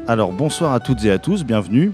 Alors bonsoir à toutes et à tous, bienvenue.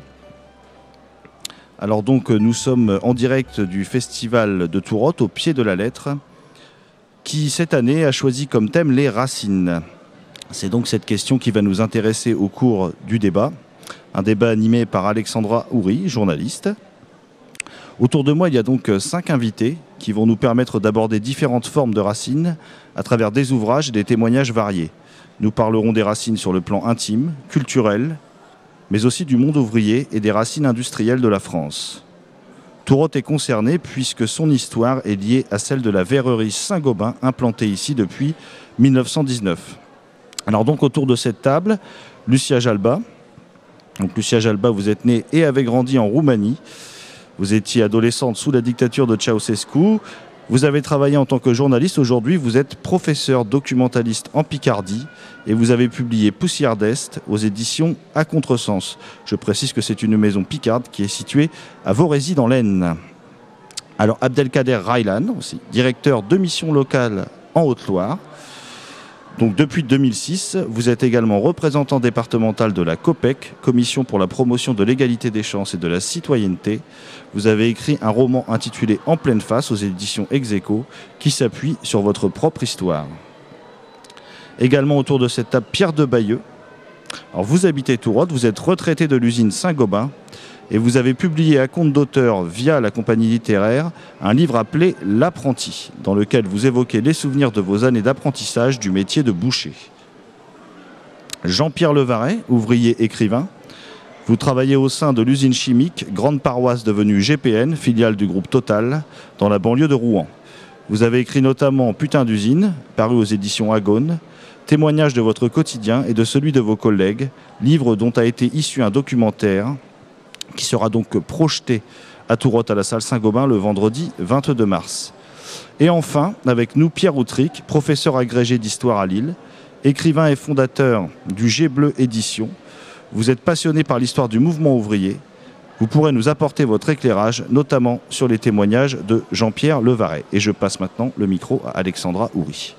Alors donc nous sommes en direct du festival de Tourotte au pied de la lettre qui cette année a choisi comme thème les racines. C'est donc cette question qui va nous intéresser au cours du débat. Un débat animé par Alexandra Houry, journaliste. Autour de moi, il y a donc 5 invités qui vont nous permettre d'aborder différentes formes de racines à travers des ouvrages et des témoignages variés. Nous parlerons des racines sur le plan intime, culturel, mais aussi du monde ouvrier et des racines industrielles de la France. Tourotte est concernée puisque son histoire est liée à celle de la verrerie Saint-Gobain implantée ici depuis 1919. Alors donc autour de cette table, Lucia Jalba. Donc Lucia Jalba, vous êtes née et avez grandi en Roumanie. Vous étiez adolescente sous la dictature de Ceausescu. Vous avez travaillé en tant que journaliste. Aujourd'hui, vous êtes professeur documentaliste en Picardie et vous avez publié Poussière d'Est aux éditions À Contresens. Je précise que c'est une maison picarde qui est située à Vaurézy dans l'Aisne. Alors Abdelkader Raylan, aussi directeur de mission locale en Haute-Loire. Donc depuis 2006, vous êtes également représentant départemental de la COPEC, Commission pour la promotion de l'égalité des chances et de la citoyenneté. Vous avez écrit un roman intitulé En pleine face aux éditions Execo qui s'appuie sur votre propre histoire. Également autour de cette table, Pierre de Bayeux. Alors vous habitez Tourotte, vous êtes retraité de l'usine Saint-Gobain et vous avez publié à compte d'auteur via la compagnie littéraire un livre appelé L'apprenti, dans lequel vous évoquez les souvenirs de vos années d'apprentissage du métier de boucher. Jean-Pierre Levaret, ouvrier écrivain, vous travaillez au sein de l'usine chimique, grande paroisse devenue GPN, filiale du groupe Total, dans la banlieue de Rouen. Vous avez écrit notamment Putain d'usine, paru aux éditions Agone, témoignage de votre quotidien et de celui de vos collègues, livre dont a été issu un documentaire qui sera donc projeté à Tourotte à la salle Saint-Gobain le vendredi 22 mars. Et enfin, avec nous, Pierre Outric, professeur agrégé d'histoire à Lille, écrivain et fondateur du G Bleu Édition. Vous êtes passionné par l'histoire du mouvement ouvrier. Vous pourrez nous apporter votre éclairage, notamment sur les témoignages de Jean-Pierre Levaret. Et je passe maintenant le micro à Alexandra Houry.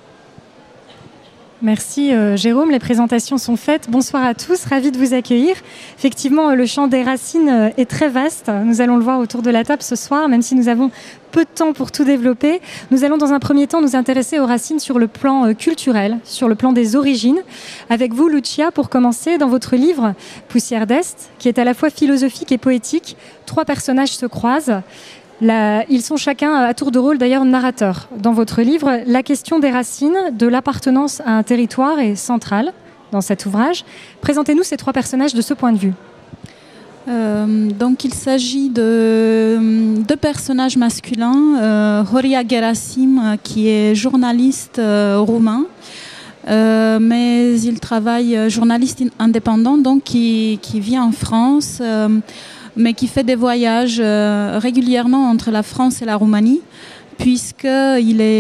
Merci Jérôme, les présentations sont faites. Bonsoir à tous, ravi de vous accueillir. Effectivement, le champ des racines est très vaste. Nous allons le voir autour de la table ce soir, même si nous avons peu de temps pour tout développer. Nous allons dans un premier temps nous intéresser aux racines sur le plan culturel, sur le plan des origines. Avec vous, Lucia, pour commencer, dans votre livre Poussière d'Est, qui est à la fois philosophique et poétique, 3 personnages se croisent. Ils sont chacun à tour de rôle d'ailleurs narrateurs. Dans votre livre, la question des racines, de l'appartenance à un territoire est centrale dans cet ouvrage. Présentez-nous ces 3 personnages de ce point de vue. Donc il s'agit de 2 personnages masculins. Horia Gerasim, qui est journaliste roumain, mais il travaille journaliste indépendant, donc qui vit en France, mais qui fait des voyages régulièrement entre la France et la Roumanie, puisque c'est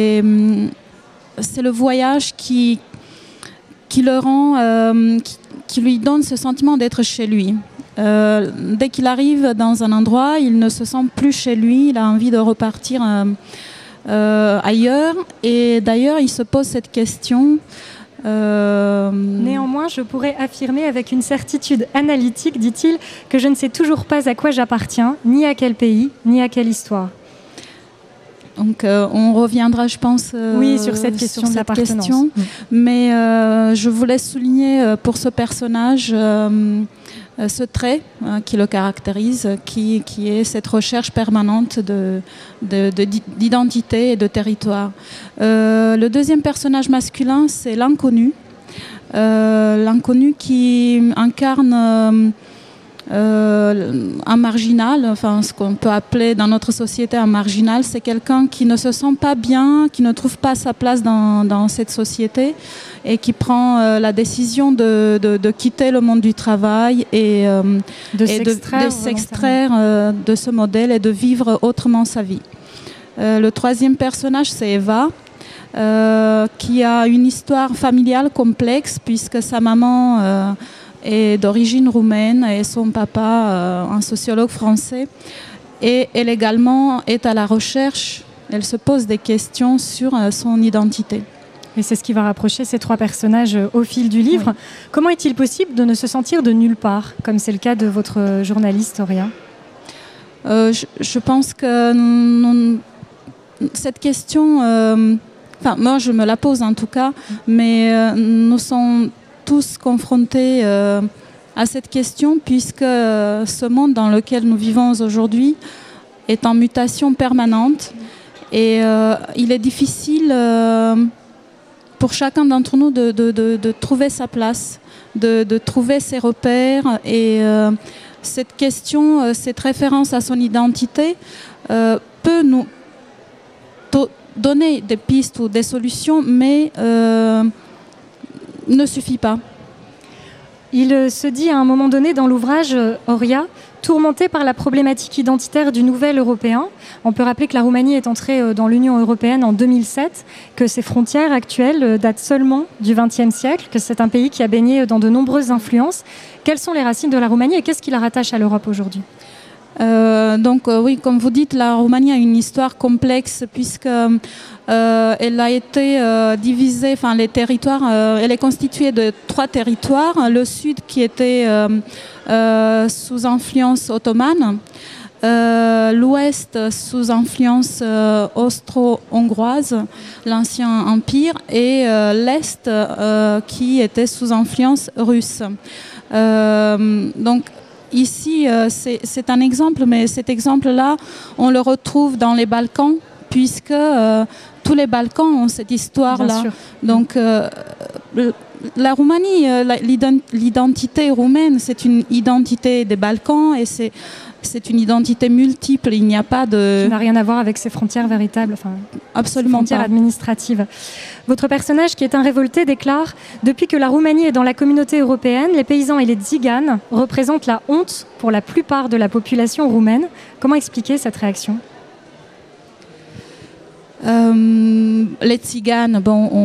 le voyage qui le rend, qui lui donne ce sentiment d'être chez lui. Dès qu'il arrive dans un endroit, il ne se sent plus chez lui, il a envie de repartir ailleurs. Et d'ailleurs, il se pose cette question. Néanmoins, je pourrais affirmer avec une certitude analytique, dit-il, que je ne sais toujours pas à quoi j'appartiens, ni à quel pays, ni à quelle histoire. Donc on reviendra, je pense, oui, sur cette question de l'appartenance. Mais je voulais souligner pour ce personnage ce trait qui le caractérise, qui est cette recherche permanente d'identité et de territoire. Le deuxième personnage masculin, c'est l'inconnu. L'inconnu qui incarne un marginal, enfin ce qu'on peut appeler dans notre société un marginal, c'est quelqu'un qui ne se sent pas bien, qui ne trouve pas sa place dans cette société et qui prend la décision de quitter le monde du travail et de s'extraire de ce modèle et de vivre autrement sa vie. Le troisième personnage, c'est Eva, qui a une histoire familiale complexe puisque sa maman est d'origine roumaine et son papa, un sociologue français. Et elle également est à la recherche, elle se pose des questions sur son identité. Et c'est ce qui va rapprocher ces trois personnages au fil du livre. Oui. Comment est-il possible de ne se sentir de nulle part, comme c'est le cas de votre journaliste Horia ? Je pense que cette question, moi je me la pose en tout cas, mais nous sommes tous confrontés à cette question puisque ce monde dans lequel nous vivons aujourd'hui est en mutation permanente et il est difficile pour chacun d'entre nous de trouver sa place, de trouver ses repères et cette question, cette référence à son identité peut nous donner des pistes ou des solutions, mais ne suffit pas. Il se dit à un moment donné dans l'ouvrage Horia, tourmenté par la problématique identitaire du nouvel européen. On peut rappeler que la Roumanie est entrée dans l'Union européenne en 2007, que ses frontières actuelles datent seulement du XXe siècle, que c'est un pays qui a baigné dans de nombreuses influences. Quelles sont les racines de la Roumanie et qu'est-ce qui la rattache à l'Europe aujourd'hui ? Oui, comme vous dites, la Roumanie a une histoire complexe puisque elle a été divisée, enfin les territoires, elle est constituée de 3 territoires. Le sud qui était sous influence ottomane, l'ouest sous influence austro-hongroise, l'ancien empire, et l'est qui était sous influence russe. Donc ici, c'est un exemple, mais cet exemple-là, on le retrouve dans les Balkans, puisque tous les Balkans ont cette histoire-là. Donc, la Roumanie, l'identité roumaine, c'est une identité des Balkans et c'est une identité multiple. Il n'y a pas de... Qui n'a rien à voir avec ses frontières véritables, enfin, absolument frontières administratives. Votre personnage, qui est un révolté, déclare « Depuis que la Roumanie est dans la communauté européenne, les paysans et les tziganes représentent la honte pour la plupart de la population roumaine. » Comment expliquer cette réaction ? Les tziganes,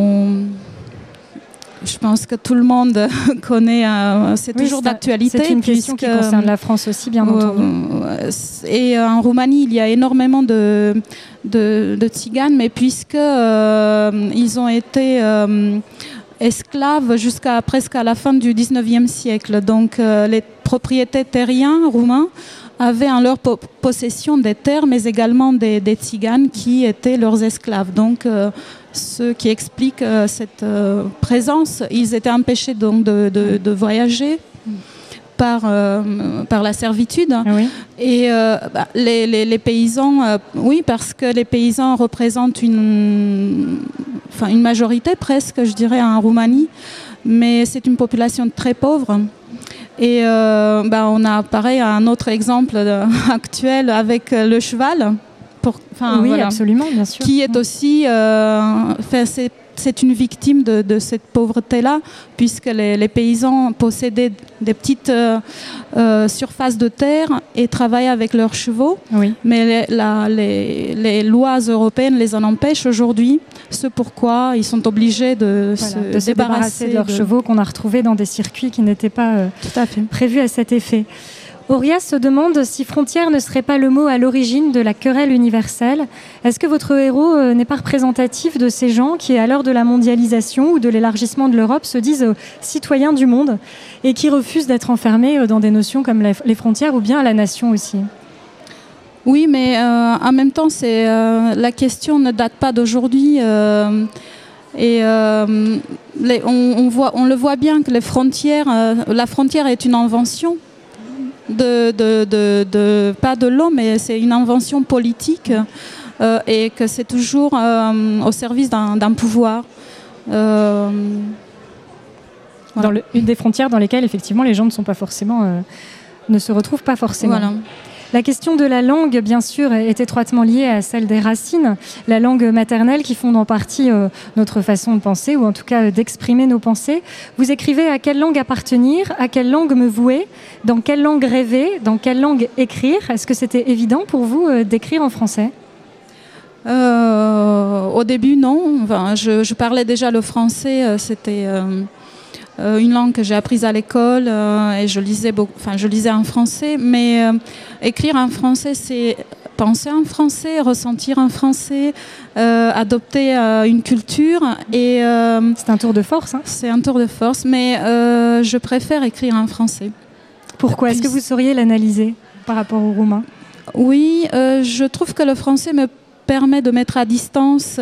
je pense que tout le monde connaît, c'est toujours d'actualité. C'est une question qui concerne la France aussi, bien entendu. Et en Roumanie, il y a énormément de tziganes, mais puisque ils ont été esclaves jusqu'à presque à la fin du 19e siècle. Donc les propriétaires terriens roumains avaient en leur possession des terres, mais également des tziganes qui étaient leurs esclaves. Donc ce qui explique cette présence. Ils étaient empêchés donc de voyager par la servitude. Oui. Et les paysans, oui, parce que les paysans représentent une majorité presque, je dirais, en Roumanie, mais c'est une population très pauvre. Et on a pareil un autre exemple actuel avec le cheval. Oui, voilà, absolument, bien sûr. Qui est aussi, c'est une victime de cette pauvreté-là, puisque les paysans possédaient des petites surfaces de terre et travaillaient avec leurs chevaux. Oui. Mais les lois européennes les en empêchent aujourd'hui. C'est pourquoi ils sont obligés de se débarrasser de leurs chevaux qu'on a retrouvés dans des circuits qui n'étaient pas prévus à cet effet. Horia se demande si frontière ne serait pas le mot à l'origine de la querelle universelle. Est-ce que votre héros n'est pas représentatif de ces gens qui, à l'heure de la mondialisation ou de l'élargissement de l'Europe, se disent citoyens du monde et qui refusent d'être enfermés dans des notions comme les frontières ou bien la nation aussi ? Oui, mais en même temps, la question ne date pas d'aujourd'hui. On le voit bien que la frontière est une invention. Pas de l'homme, mais c'est une invention politique et que c'est toujours au service d'un pouvoir. Voilà. Une des frontières dans lesquelles effectivement les gens ne se retrouvent pas forcément. Voilà. La question de la langue, bien sûr, est étroitement liée à celle des racines. La langue maternelle qui fonde en partie notre façon de penser, ou en tout cas d'exprimer nos pensées. Vous écrivez à quelle langue appartenir, à quelle langue me vouer, dans quelle langue rêver, dans quelle langue écrire. Est-ce que c'était évident pour vous d'écrire en français ? Au début, non. Enfin, je parlais déjà le français, c'était... une langue que j'ai apprise à l'école et je lisais en français, mais écrire en français, c'est penser en français, ressentir en français, adopter une culture. Et c'est un tour de force. Hein. C'est un tour de force, mais je préfère écrire en français. Pourquoi? Est-ce que vous sauriez l'analyser par rapport au roumain? Oui, je trouve que le français me permet de mettre à distance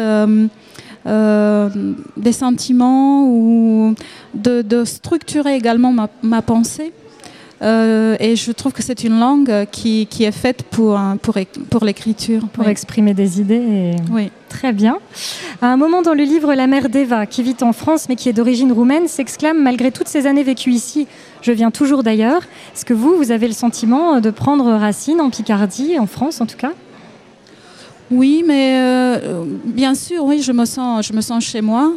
des sentiments ou de structurer également ma pensée. Et je trouve que c'est une langue qui est faite pour l'écriture. Pour exprimer des idées. Oui. Très bien. À un moment dans le livre, la mère d'Eva, qui vit en France mais qui est d'origine roumaine, s'exclame « Malgré toutes ces années vécues ici, je viens toujours d'ailleurs ». Est-ce que vous avez le sentiment de prendre racine en Picardie, en France en tout cas? Oui, mais bien sûr, oui, je me sens chez moi.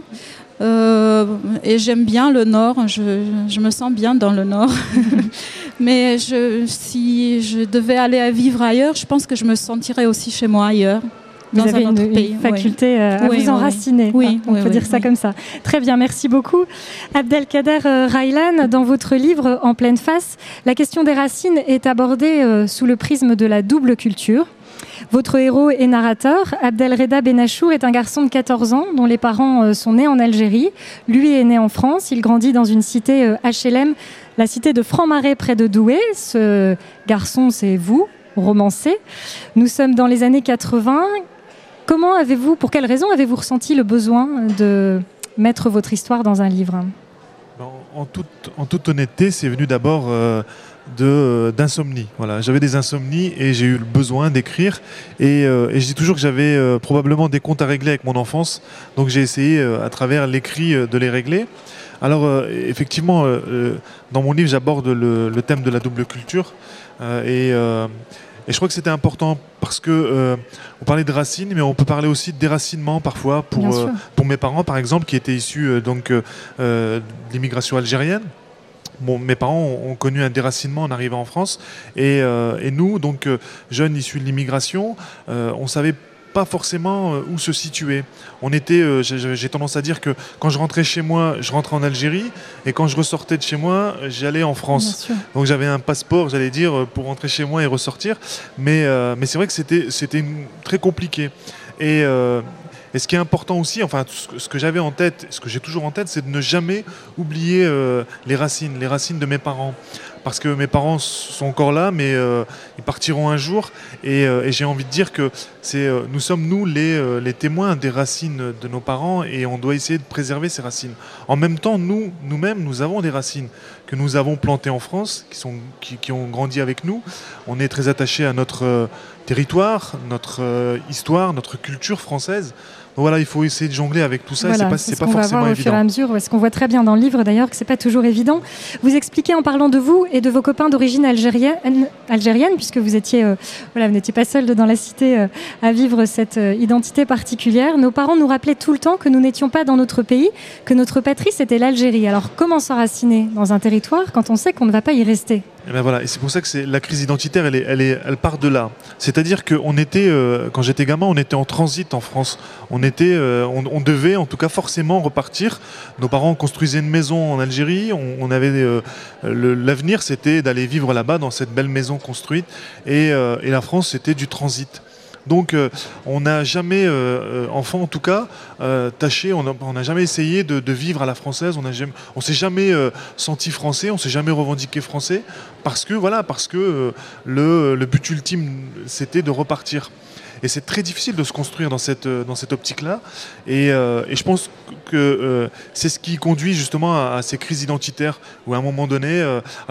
Et j'aime bien le Nord, je me sens bien dans le Nord. Mais si je devais aller vivre ailleurs, je pense que je me sentirais aussi chez moi ailleurs. Vous avez une faculté à vous enraciner, on peut dire ça comme ça. Très bien, merci beaucoup. Abdelkader Raylan, dans votre livre « En pleine face », la question des racines est abordée sous le prisme de la double culture. Votre héros et narrateur, Abdelreda Benachour, est un garçon de 14 ans dont les parents sont nés en Algérie. Lui est né en France, il grandit dans une cité HLM, la cité de Franc-Marais près de Douai. Ce garçon, c'est vous, romancé. Nous sommes dans les années 80. Pour quelles raisons avez-vous ressenti le besoin de mettre votre histoire dans un livre? En toute honnêteté, c'est venu d'abord d'insomnie. Voilà, j'avais des insomnies et j'ai eu le besoin d'écrire. Et je dis toujours que j'avais probablement des comptes à régler avec mon enfance. Donc j'ai essayé à travers l'écrit de les régler. Alors effectivement, dans mon livre, j'aborde le thème de la double culture. Et je crois que c'était important parce que on parlait de racines, mais on peut parler aussi de déracinement parfois pour mes parents, par exemple, qui étaient issus de l'immigration algérienne. Bon, mes parents ont connu un déracinement en arrivant en France. Et nous, donc jeunes issus de l'immigration, on savait pas forcément où se situer. J'ai tendance à dire que quand je rentrais chez moi, je rentrais en Algérie, et quand je ressortais de chez moi, j'allais en France. Donc j'avais un passeport, j'allais dire, pour rentrer chez moi et ressortir. Mais c'est vrai que c'était très compliqué. Et ce qui est important aussi, enfin ce que j'avais en tête, ce que j'ai toujours en tête, c'est de ne jamais oublier les racines de mes parents. Parce que mes parents sont encore là, mais ils partiront un jour. Et j'ai envie de dire que nous sommes, nous, les témoins des racines de nos parents, et on doit essayer de préserver ces racines. En même temps, nous-mêmes, nous avons des racines que nous avons plantées en France, qui ont grandi avec nous. On est très attachés à notre territoire, notre histoire, notre culture française. Donc voilà, il faut essayer de jongler avec tout ça. Voilà, c'est pas forcément évident. Au fur et à mesure, ce qu'on voit très bien dans le livre d'ailleurs, que c'est pas toujours évident. Vous expliquez en parlant de vous et de vos copains d'origine algérienne, puisque vous étiez, vous n'étiez pas seul dans la cité à vivre cette identité particulière. Nos parents nous rappelaient tout le temps que nous n'étions pas dans notre pays, que notre patrie c'était l'Algérie. Alors comment s'enraciner dans un territoire quand on sait qu'on ne va pas y rester? Et ben voilà, et c'est pour ça que la crise identitaire, elle part de là. C'est-à-dire que quand j'étais gamin, on était en transit en France. On devait, en tout cas, forcément repartir. Nos parents construisaient une maison en Algérie. On avait l'avenir, c'était d'aller vivre là-bas dans cette belle maison construite. Et la France, c'était du transit. Donc on n'a jamais, enfant en tout cas, tâché, on n'a jamais essayé de vivre à la française, on s'est jamais senti français, on s'est jamais revendiqué français, parce que le but ultime, c'était de repartir. Et c'est très difficile de se construire dans cette optique-là. Et je pense que c'est ce qui conduit justement à ces crises identitaires, où à un moment donné...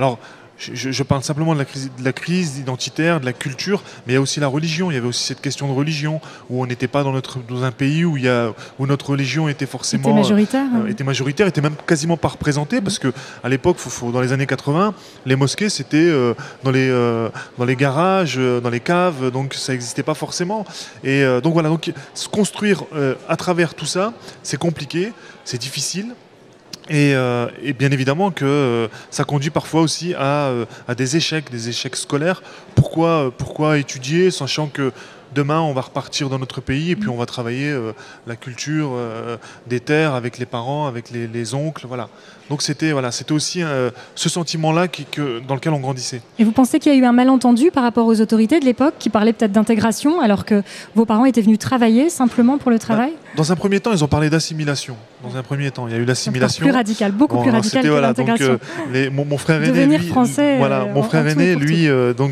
Je parle simplement de la crise identitaire, de la culture, mais il y a aussi la religion. Il y avait aussi cette question de religion, où on n'était pas dans un pays où notre religion était forcément... Était majoritaire. Était même quasiment pas représentée, parce qu'à l'époque, dans les années 80, les mosquées, c'était dans les garages, dans les caves, donc ça n'existait pas forcément. Et donc voilà, se construire à travers tout ça, c'est compliqué, c'est difficile. Et bien évidemment que ça conduit parfois aussi à des échecs scolaires. Pourquoi étudier, sachant que demain on va repartir dans notre pays et puis on va travailler la culture des terres avec les parents, avec les oncles, voilà. Donc c'était aussi ce sentiment-là dans lequel on grandissait. Et vous pensez qu'il y a eu un malentendu par rapport aux autorités de l'époque qui parlaient peut-être d'intégration alors que vos parents étaient venus travailler simplement pour le travail ? Dans un premier temps, ils ont parlé d'assimilation. Dans un premier temps, il y a eu l'assimilation. Plus radical, beaucoup plus radical que l'intégration. Mon frère aîné, devenir français. Mon frère aîné, lui,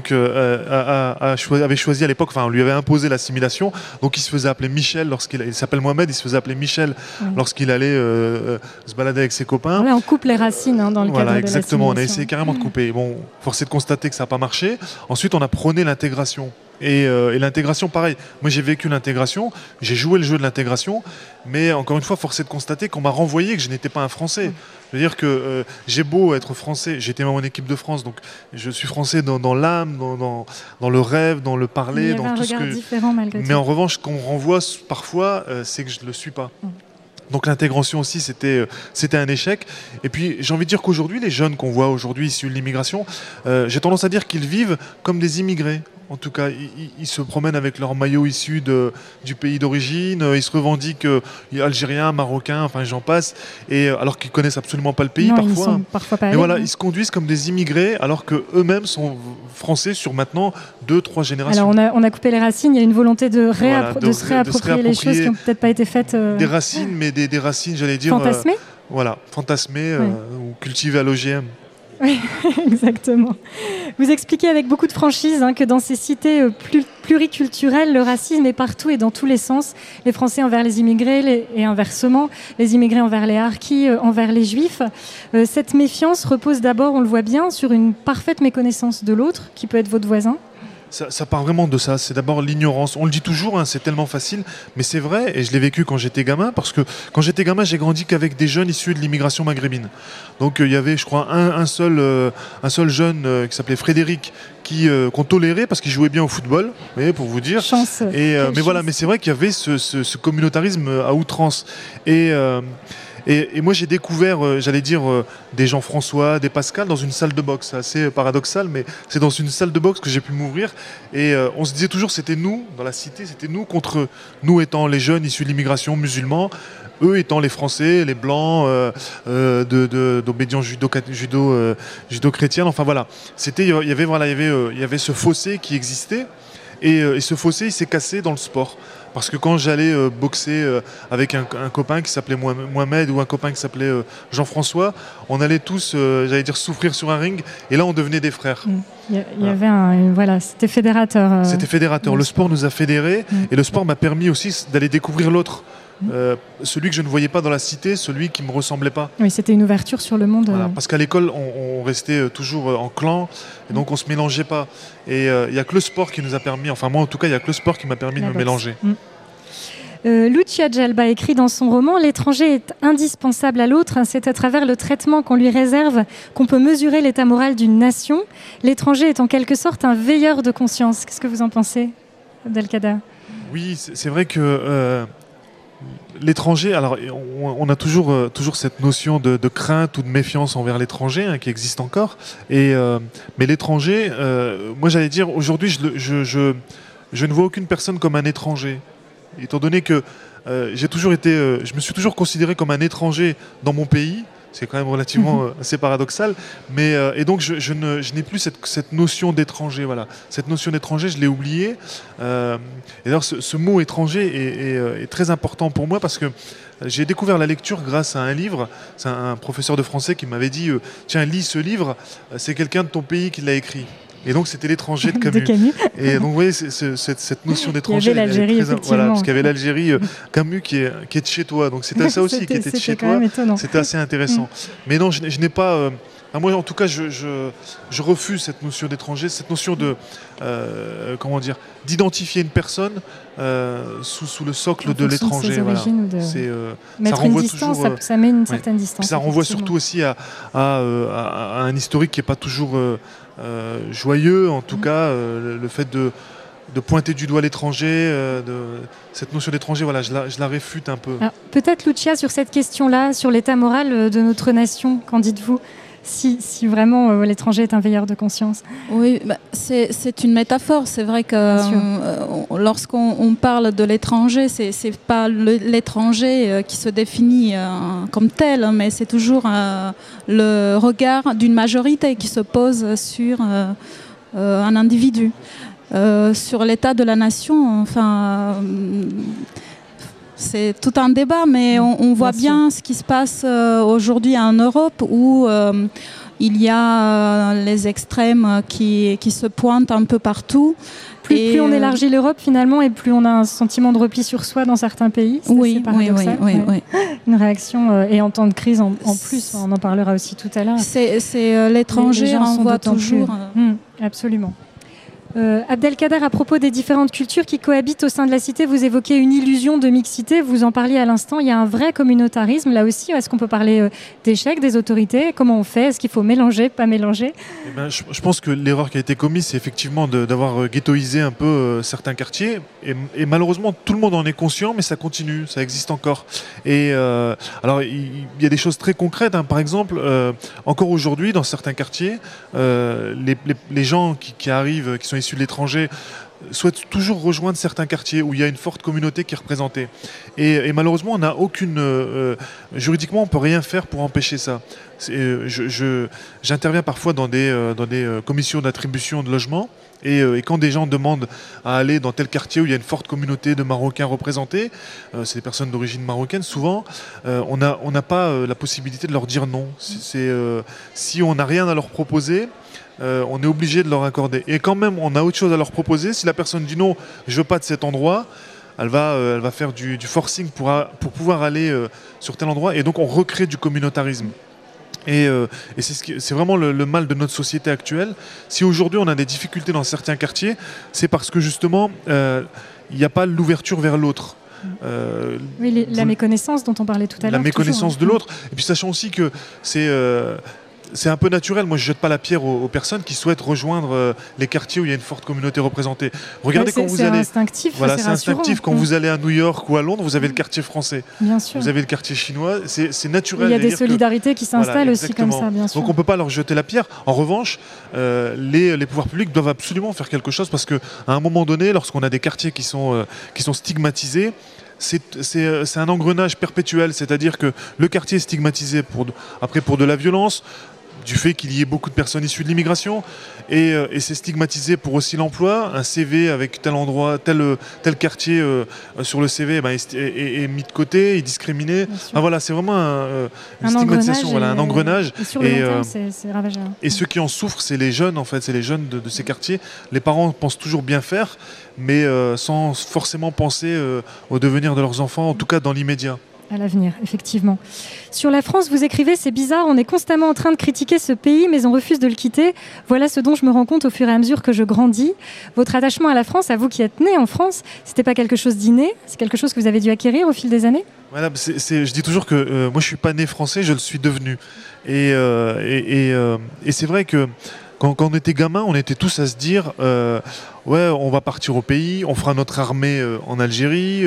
avait choisi à l'époque, on lui avait imposé l'assimilation. Donc il se faisait appeler Michel il s'appelle Mohamed, il se faisait appeler Michel lorsqu'il allait se balader avec ses copains. Là, on coupe les racines dans le cadre de l'assimilation. Exactement. On a essayé carrément de couper. Bon, force est de constater que ça n'a pas marché. Ensuite, on a prôné l'intégration. Et l'intégration, pareil. Moi, j'ai vécu l'intégration, j'ai joué le jeu de l'intégration, mais encore une fois, force est de constater qu'on m'a renvoyé que je n'étais pas un Français. Je veux dire que j'ai beau être Français, j'étais dans mon équipe de France, donc je suis Français dans l'âme, dans le rêve, dans le parler, dans tout ce que. Différent malgré tout. Mais en revanche, ce qu'on renvoie parfois, c'est que je ne le suis pas. Donc l'intégration aussi, c'était un échec. Et puis j'ai envie de dire qu'aujourd'hui, les jeunes qu'on voit aujourd'hui issus de l'immigration, j'ai tendance à dire qu'ils vivent comme des immigrés. En tout cas, ils se promènent avec leur maillot issu du pays d'origine, ils se revendiquent algériens, marocains, enfin j'en passe, et alors qu'ils connaissent absolument pas le pays parfois. Ils sont parfois pas. Mais voilà, ils se conduisent comme des immigrés alors qu'eux-mêmes sont français sur maintenant 2-3 générations. Alors on a coupé les racines, il y a une volonté de se réapproprier les choses qui n'ont peut-être pas été faites. Des racines, mais des racines, j'allais dire. Fantasmées. Fantasmées ou cultivées à l'OGM. Oui, exactement. Vous expliquez avec beaucoup de franchise que dans ces cités pluriculturelles, le racisme est partout et dans tous les sens. Les Français envers les immigrés et inversement, les immigrés envers les harkis, envers les juifs. Cette méfiance repose d'abord, on le voit bien, sur une parfaite méconnaissance de l'autre, qui peut être votre voisin. Ça part vraiment de ça, c'est d'abord l'ignorance. On le dit toujours, c'est tellement facile, mais c'est vrai, et je l'ai vécu quand j'étais gamin, parce que quand j'étais gamin, j'ai grandi qu'avec des jeunes issus de l'immigration maghrébine. Donc il y avait, je crois, un seul jeune qui s'appelait Frédéric, qu'on tolérait parce qu'il jouait bien au football, pour vous dire. Chance. Mais c'est vrai qu'il y avait ce communautarisme à outrance. Et moi, j'ai découvert, des Jean-François, des Pascal dans une salle de boxe. C'est assez paradoxal, mais c'est dans une salle de boxe que j'ai pu m'ouvrir. Et on se disait toujours, c'était nous, dans la cité, c'était nous contre eux. Nous étant les jeunes issus de l'immigration musulmans, eux étant les Français, les Blancs, d'obédience judo-chrétienne. Enfin voilà, il y avait ce fossé qui existait. Et ce fossé, il s'est cassé dans le sport. Parce que quand j'allais boxer avec un copain qui s'appelait Mohamed ou un copain qui s'appelait Jean-François, on allait tous, souffrir sur un ring. Et là, on devenait des frères. Il y avait c'était fédérateur. C'était fédérateur. Le sport nous a fédérés. Et le sport m'a permis aussi d'aller découvrir l'autre. Celui que je ne voyais pas dans la cité, celui qui ne me ressemblait pas. Oui, c'était une ouverture sur le monde. Voilà, parce qu'à l'école, on restait toujours en clan, et donc on ne se mélangeait pas. Et il n'y a que le sport qui nous a permis, enfin moi en tout cas, il n'y a que le sport qui m'a permis de me mélanger. Lucia Djelba écrit dans son roman « L'étranger est indispensable à l'autre. C'est à travers le traitement qu'on lui réserve qu'on peut mesurer l'état moral d'une nation. L'étranger est en quelque sorte un veilleur de conscience. » Qu'est-ce que vous en pensez, Abdelkader ? Oui, c'est vrai que... l'étranger, alors on a toujours cette notion de crainte ou de méfiance envers l'étranger qui existe encore. Mais l'étranger, moi j'allais dire, aujourd'hui je ne vois aucune personne comme un étranger. Étant donné que je me suis toujours considéré comme un étranger dans mon pays. C'est quand même relativement assez paradoxal, et donc je n'ai plus cette notion d'étranger. Voilà. Cette notion d'étranger, je l'ai oubliée. Et d'ailleurs, ce mot étranger est très important pour moi parce que j'ai découvert la lecture grâce à un livre. C'est un professeur de français qui m'avait dit tiens, lis ce livre, c'est quelqu'un de ton pays qui l'a écrit. Et donc c'était l'étranger de Camus. Et donc vous voyez, cette notion d'étranger. Il y avait l'Algérie, effectivement. Parce qu'il y avait l'Algérie, Camus qui est de chez toi. Donc c'était ça aussi qui était de chez toi. C'était assez intéressant. Mais non, je n'ai pas... moi en tout cas, je refuse cette notion d'étranger, cette notion de... d'identifier une personne sous le socle de l'étranger. Voilà. Mettre une distance, ça met une certaine distance. Ça renvoie surtout aussi à un historique qui n'est pas toujours... joyeux, en tout cas, le fait de pointer du doigt l'étranger, cette notion d'étranger, voilà, je la réfute un peu. Peut-être, Lucia, sur cette question-là, sur l'état moral de notre nation, qu'en dites-vous ? si vraiment l'étranger est un veilleur de conscience. Oui, c'est une métaphore. C'est vrai que lorsqu'on parle de l'étranger, c'est pas l'étranger qui se définit comme tel, mais c'est toujours le regard d'une majorité qui se pose sur un individu. Sur l'état de la nation, enfin, c'est tout un débat, mais on voit bien ce qui se passe aujourd'hui en Europe où il y a les extrêmes qui se pointent un peu partout. Plus on élargit l'Europe finalement et plus on a un sentiment de repli sur soi dans certains pays. Oui. Une réaction et en temps de crise en plus, on en parlera aussi tout à l'heure. C'est l'étranger, on voit toujours. Absolument. Abdelkader, à propos des différentes cultures qui cohabitent au sein de la cité, vous évoquez une illusion de mixité, vous en parliez à l'instant, il y a un vrai communautarisme là aussi. Est-ce qu'on peut parler d'échec des autorités? Comment on fait? Est-ce qu'il faut mélanger, pas mélanger? Je pense que l'erreur qui a été commise, c'est effectivement d'avoir ghettoisé un peu certains quartiers et malheureusement tout le monde en est conscient, mais ça continue, ça existe encore. Et alors il y a des choses très concrètes, hein. Par exemple, encore aujourd'hui dans certains quartiers, les gens qui arrivent, qui sont issus de l'étranger, souhaitent toujours rejoindre certains quartiers où il y a une forte communauté qui est représentée. Et malheureusement, on n'a aucune... juridiquement, on ne peut rien faire pour empêcher ça. J'interviens parfois dans des commissions d'attribution de logement. Et quand des gens demandent à aller dans tel quartier où il y a une forte communauté de Marocains représentés, c'est des personnes d'origine marocaine souvent, on n'a pas la possibilité de leur dire non. Si on n'a rien à leur proposer, on est obligé de leur accorder. Et quand même, on a autre chose à leur proposer. Si la personne dit non, je veux pas de cet endroit, elle va faire du forcing pour pouvoir aller sur tel endroit. Et donc, on recrée du communautarisme. Et c'est vraiment le mal de notre société actuelle. Si aujourd'hui, on a des difficultés dans certains quartiers, c'est parce que justement, il n'y a pas l'ouverture vers l'autre. La méconnaissance dont on parlait tout à l'heure. La méconnaissance de l'autre. Et puis sachant aussi que c'est un peu naturel. Moi, je ne jette pas la pierre aux personnes qui souhaitent rejoindre les quartiers où il y a une forte communauté représentée. Regardez quand vous allez... Instinctif, voilà, c'est instinctif. Quand vous allez à New York ou à Londres, vous avez le quartier français. Bien sûr. Vous avez le quartier chinois. C'est naturel. Il y a des solidarités qui s'installent aussi comme ça, bien sûr. Donc on ne peut pas leur jeter la pierre. En revanche, les pouvoirs publics doivent absolument faire quelque chose parce qu'à un moment donné, lorsqu'on a des quartiers qui sont stigmatisés, c'est un engrenage perpétuel. C'est-à-dire que le quartier est stigmatisé pour de la violence, du fait qu'il y ait beaucoup de personnes issues de l'immigration et c'est stigmatisé pour aussi l'emploi. Un CV avec tel endroit, tel quartier sur le CV est mis de côté, est discriminé. Voilà, c'est vraiment une stigmatisation, un engrenage. Et sur le long terme, c'est ravageur. Et ceux qui en souffrent, c'est les jeunes en fait, c'est les jeunes de ces quartiers. Les parents pensent toujours bien faire, mais sans forcément penser au devenir de leurs enfants, en tout cas dans l'immédiat. À l'avenir, effectivement. Sur la France, vous écrivez, c'est bizarre, on est constamment en train de critiquer ce pays, mais on refuse de le quitter. Voilà ce dont je me rends compte au fur et à mesure que je grandis. Votre attachement à la France, à vous qui êtes né en France, c'était pas quelque chose d'inné, c'est quelque chose que vous avez dû acquérir au fil des années? Voilà, je dis toujours que moi je suis pas né français, je le suis devenu. Et c'est vrai que quand on était gamin, on était tous à se dire on va partir au pays, on fera notre armée en Algérie.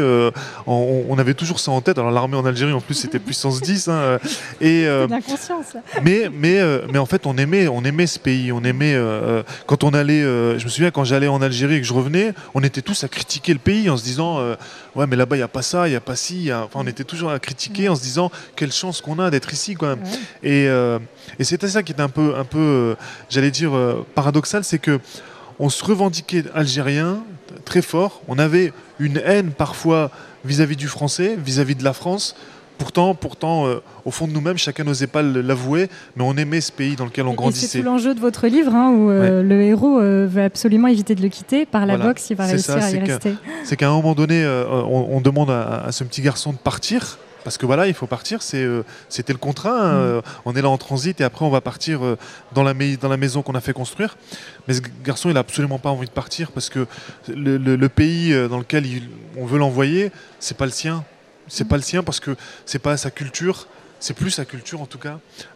On avait toujours ça en tête. Alors l'armée en Algérie, en plus, c'était puissance 10. C'est de l'inconscience. Mais en fait, on aimait ce pays. On aimait quand on allait. Je me souviens quand j'allais en Algérie et que je revenais, on était tous à critiquer le pays en se disant ouais, mais là-bas il y a pas ça, il y a pas ci. On était toujours à critiquer en se disant quelle chance qu'on a d'être ici, quand même. Ouais. Et c'était ça qui était un peu j'allais dire paradoxal, c'est que on se revendiquait algérien très fort. On avait une haine parfois vis-à-vis du français, vis-à-vis de la France. Pourtant, au fond de nous-mêmes, chacun n'osait pas l'avouer, mais on aimait ce pays dans lequel on grandissait. C'est tout l'enjeu de votre livre, où le héros veut absolument éviter de le quitter. Par la boxe, il va réussir à y rester. C'est qu'à un moment donné, on demande à ce petit garçon de partir. Parce que voilà, il faut partir, c'était le contrat. On est là en transit et après on va partir dans la maison qu'on a fait construire. Mais ce garçon, il n'a absolument pas envie de partir parce que le pays dans lequel on veut l'envoyer, c'est pas le sien. C'est pas le sien parce que c'est pas sa culture. C'est plus sa culture en tout cas.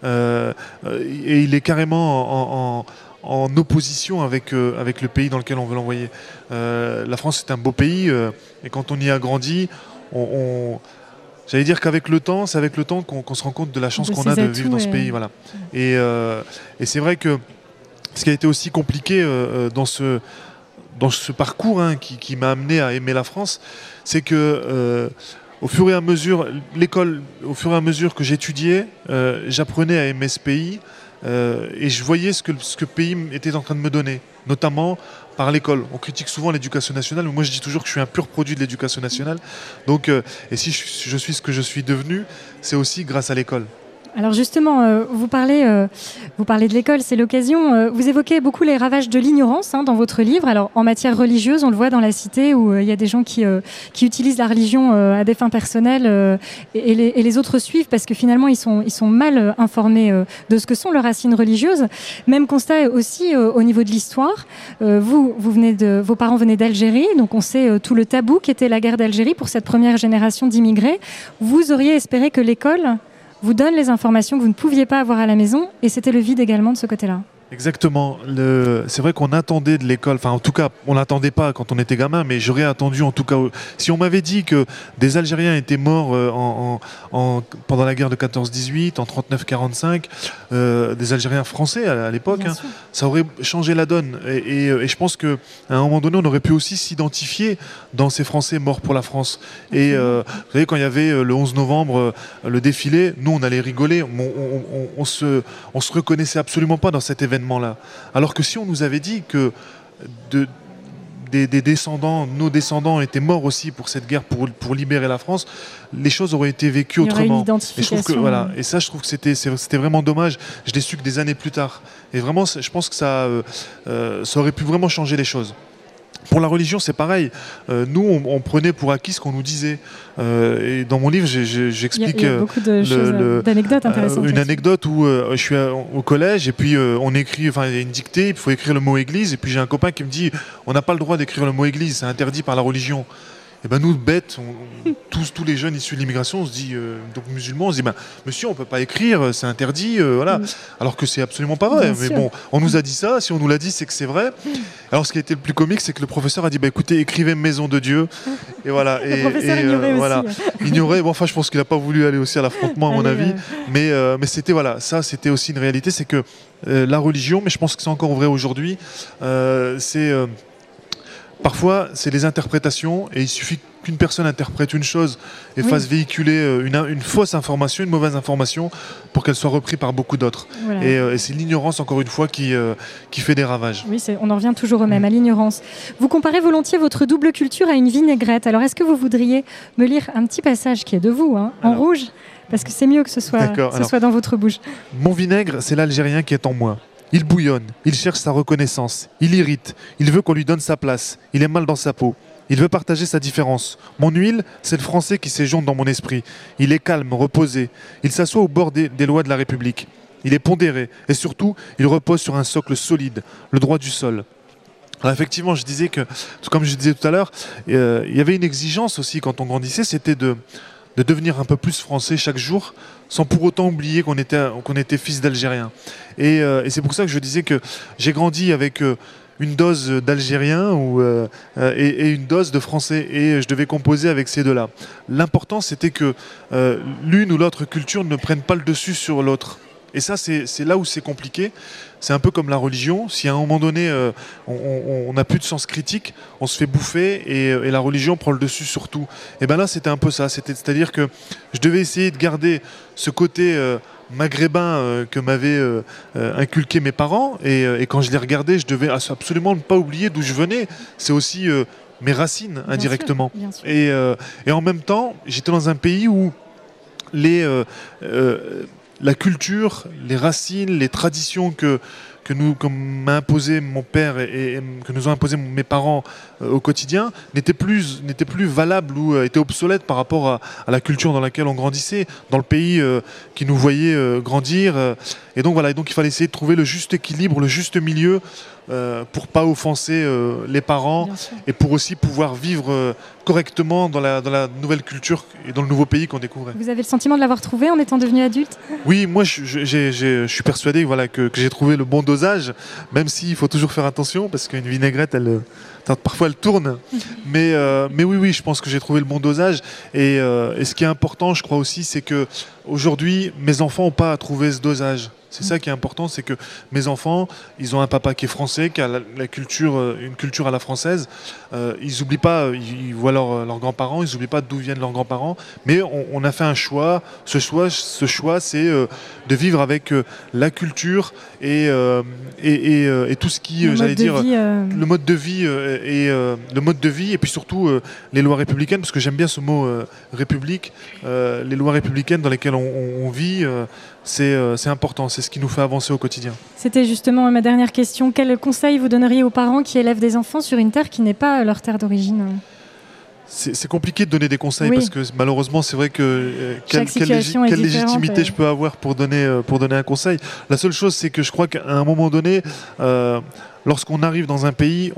Et il est carrément en opposition avec le pays dans lequel on veut l'envoyer. La France, c'est un beau pays et quand on y a grandi, j'allais dire qu'avec le temps, c'est avec le temps qu'on se rend compte de la chance qu'on a de vivre dans ce pays. Voilà. Et c'est vrai que ce qui a été aussi compliqué dans ce parcours qui m'a amené à aimer la France, c'est que au fur et à mesure, au fur et à mesure que j'étudiais, j'apprenais à aimer ce pays et je voyais ce que le pays était en train de me donner, notamment par l'école. On critique souvent l'éducation nationale, mais moi je dis toujours que je suis un pur produit de l'éducation nationale. Donc, et si je suis ce que je suis devenu, c'est aussi grâce à l'école. Alors justement, vous parlez de l'école, c'est l'occasion. Vous évoquez beaucoup les ravages de l'ignorance dans votre livre. Alors en matière religieuse, on le voit dans la cité où il y a des gens qui utilisent la religion à des fins personnelles et les autres suivent parce que finalement ils sont mal informés de ce que sont leurs racines religieuses. Même constat aussi au niveau de l'histoire. Vos parents venaient d'Algérie, donc on sait tout le tabou qu'était la guerre d'Algérie pour cette première génération d'immigrés. Vous auriez espéré que l'école vous donne les informations que vous ne pouviez pas avoir à la maison, et c'était le vide également de ce côté-là. Exactement. C'est vrai qu'on attendait de l'école, enfin en tout cas on l'attendait pas quand on était gamin, mais j'aurais attendu en tout cas. Si on m'avait dit que des Algériens étaient morts pendant la guerre de 14-18, en 39-45, des Algériens français à l'époque, ça aurait changé la donne. Et je pense qu'à un moment donné on aurait pu aussi s'identifier dans ces Français morts pour la France. Et vous savez, quand il y avait le 11 novembre, le défilé, nous on allait rigoler, on se reconnaissait absolument pas dans cet événement là. Alors que si on nous avait dit que des descendants, nos descendants étaient morts aussi pour cette guerre, pour libérer la France, les choses auraient été vécues autrement. Et je trouve que voilà, et ça je trouve que c'était vraiment dommage. Je l'ai su que des années plus tard. Et vraiment, je pense que ça aurait pu vraiment changer les choses. Pour la religion, c'est pareil. Nous, on prenait pour acquis ce qu'on nous disait. Et dans mon livre, j'explique il y a beaucoup d'anecdotes intéressantes. Une anecdote où je suis au collège et puis on écrit, enfin, il y a une dictée, il faut écrire le mot église. Et puis j'ai un copain qui me dit, on n'a pas le droit d'écrire le mot église, c'est interdit par la religion. Et ben nous, bêtes, tous les jeunes issus de l'immigration, on se dit, donc musulmans, on se dit, monsieur, on peut pas écrire, c'est interdit, voilà. Alors que c'est absolument pas vrai. Mais bon, on nous a dit ça, si on nous l'a dit, c'est que c'est vrai. Alors ce qui a été le plus comique, c'est que le professeur a dit, écoutez, écrivez Maison de Dieu. Et voilà. Le professeur ignorait aussi. Voilà. Ignorait, bon, enfin, je pense qu'il n'a pas voulu aller aussi à l'affrontement, à mon avis. Mais c'était, voilà, ça, c'était aussi une réalité, c'est que la religion, mais je pense que c'est encore vrai aujourd'hui, parfois, c'est les interprétations et il suffit qu'une personne interprète une chose et fasse véhiculer une fausse information, une mauvaise information pour qu'elle soit reprise par beaucoup d'autres. Voilà. Et c'est l'ignorance, encore une fois, qui fait des ravages. Oui, on en revient toujours au même, à l'ignorance. Vous comparez volontiers votre double culture à une vinaigrette. Alors, est-ce que vous voudriez me lire un petit passage qui est de vous, en rouge ? Parce que c'est mieux que ce soit dans votre bouche. Mon vinaigre, c'est l'Algérien qui est en moi. Il bouillonne, il cherche sa reconnaissance, il irrite, il veut qu'on lui donne sa place, il est mal dans sa peau, il veut partager sa différence. Mon huile, c'est le français qui séjourne dans mon esprit. Il est calme, reposé, il s'assoit au bord des lois de la République. Il est pondéré et surtout, il repose sur un socle solide, le droit du sol. Alors effectivement, je disais que, comme je disais tout à l'heure, il y avait une exigence aussi quand on grandissait, c'était de devenir un peu plus français chaque jour, sans pour autant oublier qu'on était fils d'Algériens. Et c'est pour ça que je disais que j'ai grandi avec une dose d'Algérien et une dose de Français, et je devais composer avec ces deux-là. L'important, c'était que l'une ou l'autre culture ne prenne pas le dessus sur l'autre. Et ça, c'est là où c'est compliqué. C'est un peu comme la religion. Si à un moment donné, on n'a plus de sens critique, on se fait bouffer et la religion prend le dessus sur tout. Et bien là, c'était un peu ça. C'est-à-dire que je devais essayer de garder ce côté maghrébin que m'avaient inculqué mes parents. Et quand je les regardais, je devais absolument ne pas oublier d'où je venais. C'est aussi mes racines, indirectement. Bien sûr, bien sûr. Et en même temps, j'étais dans un pays où la culture, les racines, les traditions que m'a imposé mon père et que nous ont imposé mes parents au quotidien n'étaient plus valables ou étaient obsolètes par rapport à la culture dans laquelle on grandissait, dans le pays qui nous voyait grandir. Et donc voilà, il fallait essayer de trouver le juste équilibre, le juste milieu pour pas offenser les parents et pour aussi pouvoir vivre correctement dans la nouvelle culture et dans le nouveau pays qu'on découvrait. Vous avez le sentiment de l'avoir trouvé en étant devenu adulte? Oui, moi je suis persuadé voilà, que j'ai trouvé le bon dosage, même s'il faut toujours faire attention parce qu'une vinaigrette, parfois elle tourne. Mais oui, je pense que j'ai trouvé le bon dosage. Et ce qui est important, je crois aussi, c'est que aujourd'hui, mes enfants n'ont pas à trouver ce dosage. C'est ça qui est important, c'est que mes enfants, ils ont un papa qui est français, qui a une culture à la française. Ils n'oublient pas, ils voient leurs grands-parents, ils n'oublient pas d'où viennent leurs grands-parents. Mais on a fait un choix. Ce choix, c'est de vivre avec la culture et tout ce qui, j'allais dire, le mode de vie le mode de vie et puis surtout les lois républicaines, parce que j'aime bien ce mot république. Les lois républicaines dans lesquelles on vit, c'est important, c'est ce qui nous fait avancer au quotidien. C'était justement ma dernière question. Quel conseil vous donneriez aux parents qui élèvent des enfants sur une terre qui n'est pas leur terre d'origine? C'est compliqué de donner des conseils parce que malheureusement c'est vrai que quelle légitimité je peux avoir pour donner un conseil. La seule chose c'est que je crois qu'à un moment donné lorsqu'on arrive dans un pays,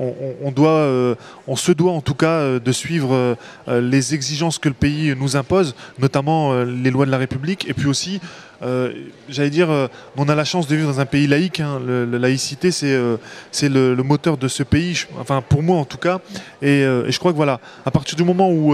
on se doit en tout cas de suivre les exigences que le pays nous impose, notamment les lois de la République. Et puis aussi, j'allais dire, on a la chance de vivre dans un pays laïque. La laïcité, c'est le moteur de ce pays, enfin pour moi en tout cas. Et je crois que voilà, à partir du moment où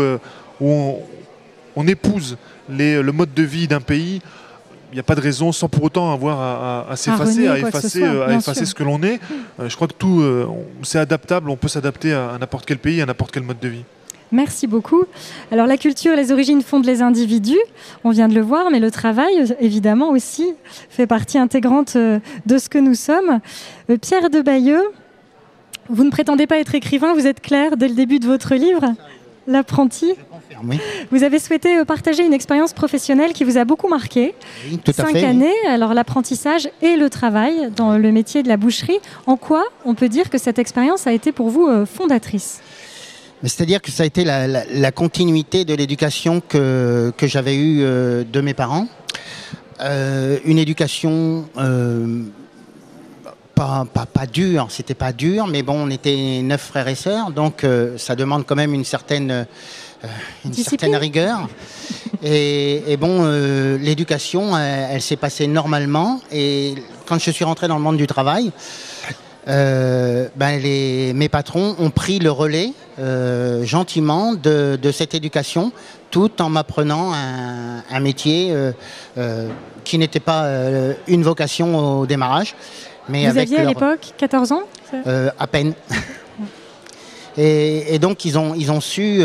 on épouse le mode de vie d'un pays, il n'y a pas de raison, sans pour autant avoir à s'effacer, à effacer ce que l'on est. Je crois que tout, c'est adaptable, on peut s'adapter à n'importe quel pays, à n'importe quel mode de vie. Merci beaucoup. Alors la culture et les origines fondent les individus, on vient de le voir, mais le travail, évidemment aussi, fait partie intégrante de ce que nous sommes. Pierre de Bayeux, vous ne prétendez pas être écrivain, vous êtes clair dès le début de votre livre, L'apprenti. Oui. Vous avez souhaité partager une expérience professionnelle qui vous a beaucoup marqué. Oui, tout à fait. 5 années, alors l'apprentissage et le travail dans le métier de la boucherie. En quoi on peut dire que cette expérience a été pour vous fondatrice? C'est-à-dire que ça a été la continuité de l'éducation que j'avais eue de mes parents. Une éducation pas dure, c'était pas dur, mais bon, on était 9 frères et sœurs, donc ça demande quand même une certaine rigueur. Et bon, l'éducation, elle s'est passée normalement. Et quand je suis rentré dans le monde du travail, mes patrons ont pris le relais gentiment de cette éducation, tout en m'apprenant un métier qui n'était pas une vocation au démarrage. Mais vous aviez à l'époque 14 ans à peine. Et donc ils ont su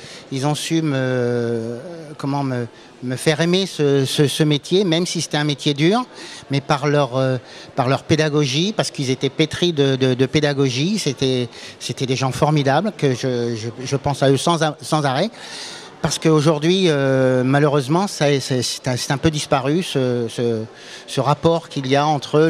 me faire aimer ce métier, même si c'était un métier dur, mais par leur pédagogie, parce qu'ils étaient pétris de pédagogie. C'était des gens formidables que je pense à eux sans arrêt. Parce qu'aujourd'hui, malheureusement, c'est un peu disparu, ce rapport qu'il y a entre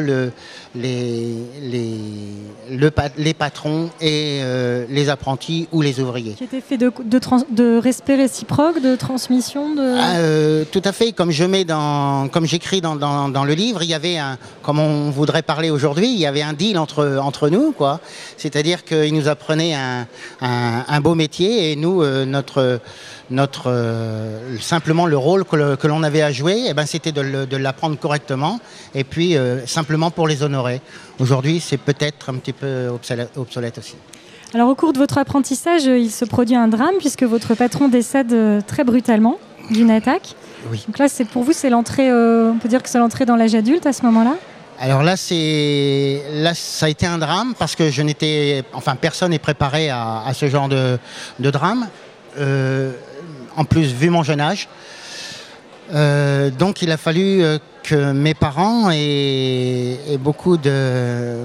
les patrons et les apprentis ou les ouvriers. Qui était fait de respect réciproque, de transmission tout à fait. Comme j'écris dans le livre, il y avait comme on voudrait parler aujourd'hui, il y avait un deal entre nous, quoi. C'est-à-dire qu'ils nous apprenaient un beau métier et nous, simplement le rôle que l'on avait à jouer, c'était de l'apprendre correctement et puis simplement pour les honorer. Aujourd'hui, c'est peut-être un petit peu obsolète aussi. Alors au cours de votre apprentissage, il se produit un drame puisque votre patron décède très brutalement d'une attaque. Oui. Donc là, pour vous, c'est l'entrée, on peut dire que c'est l'entrée dans l'âge adulte à ce moment-là? Alors là, ça a été un drame parce que personne n'est préparé à ce genre de drame. En plus, vu mon jeune âge. Donc il a fallu que mes parents aient beaucoup de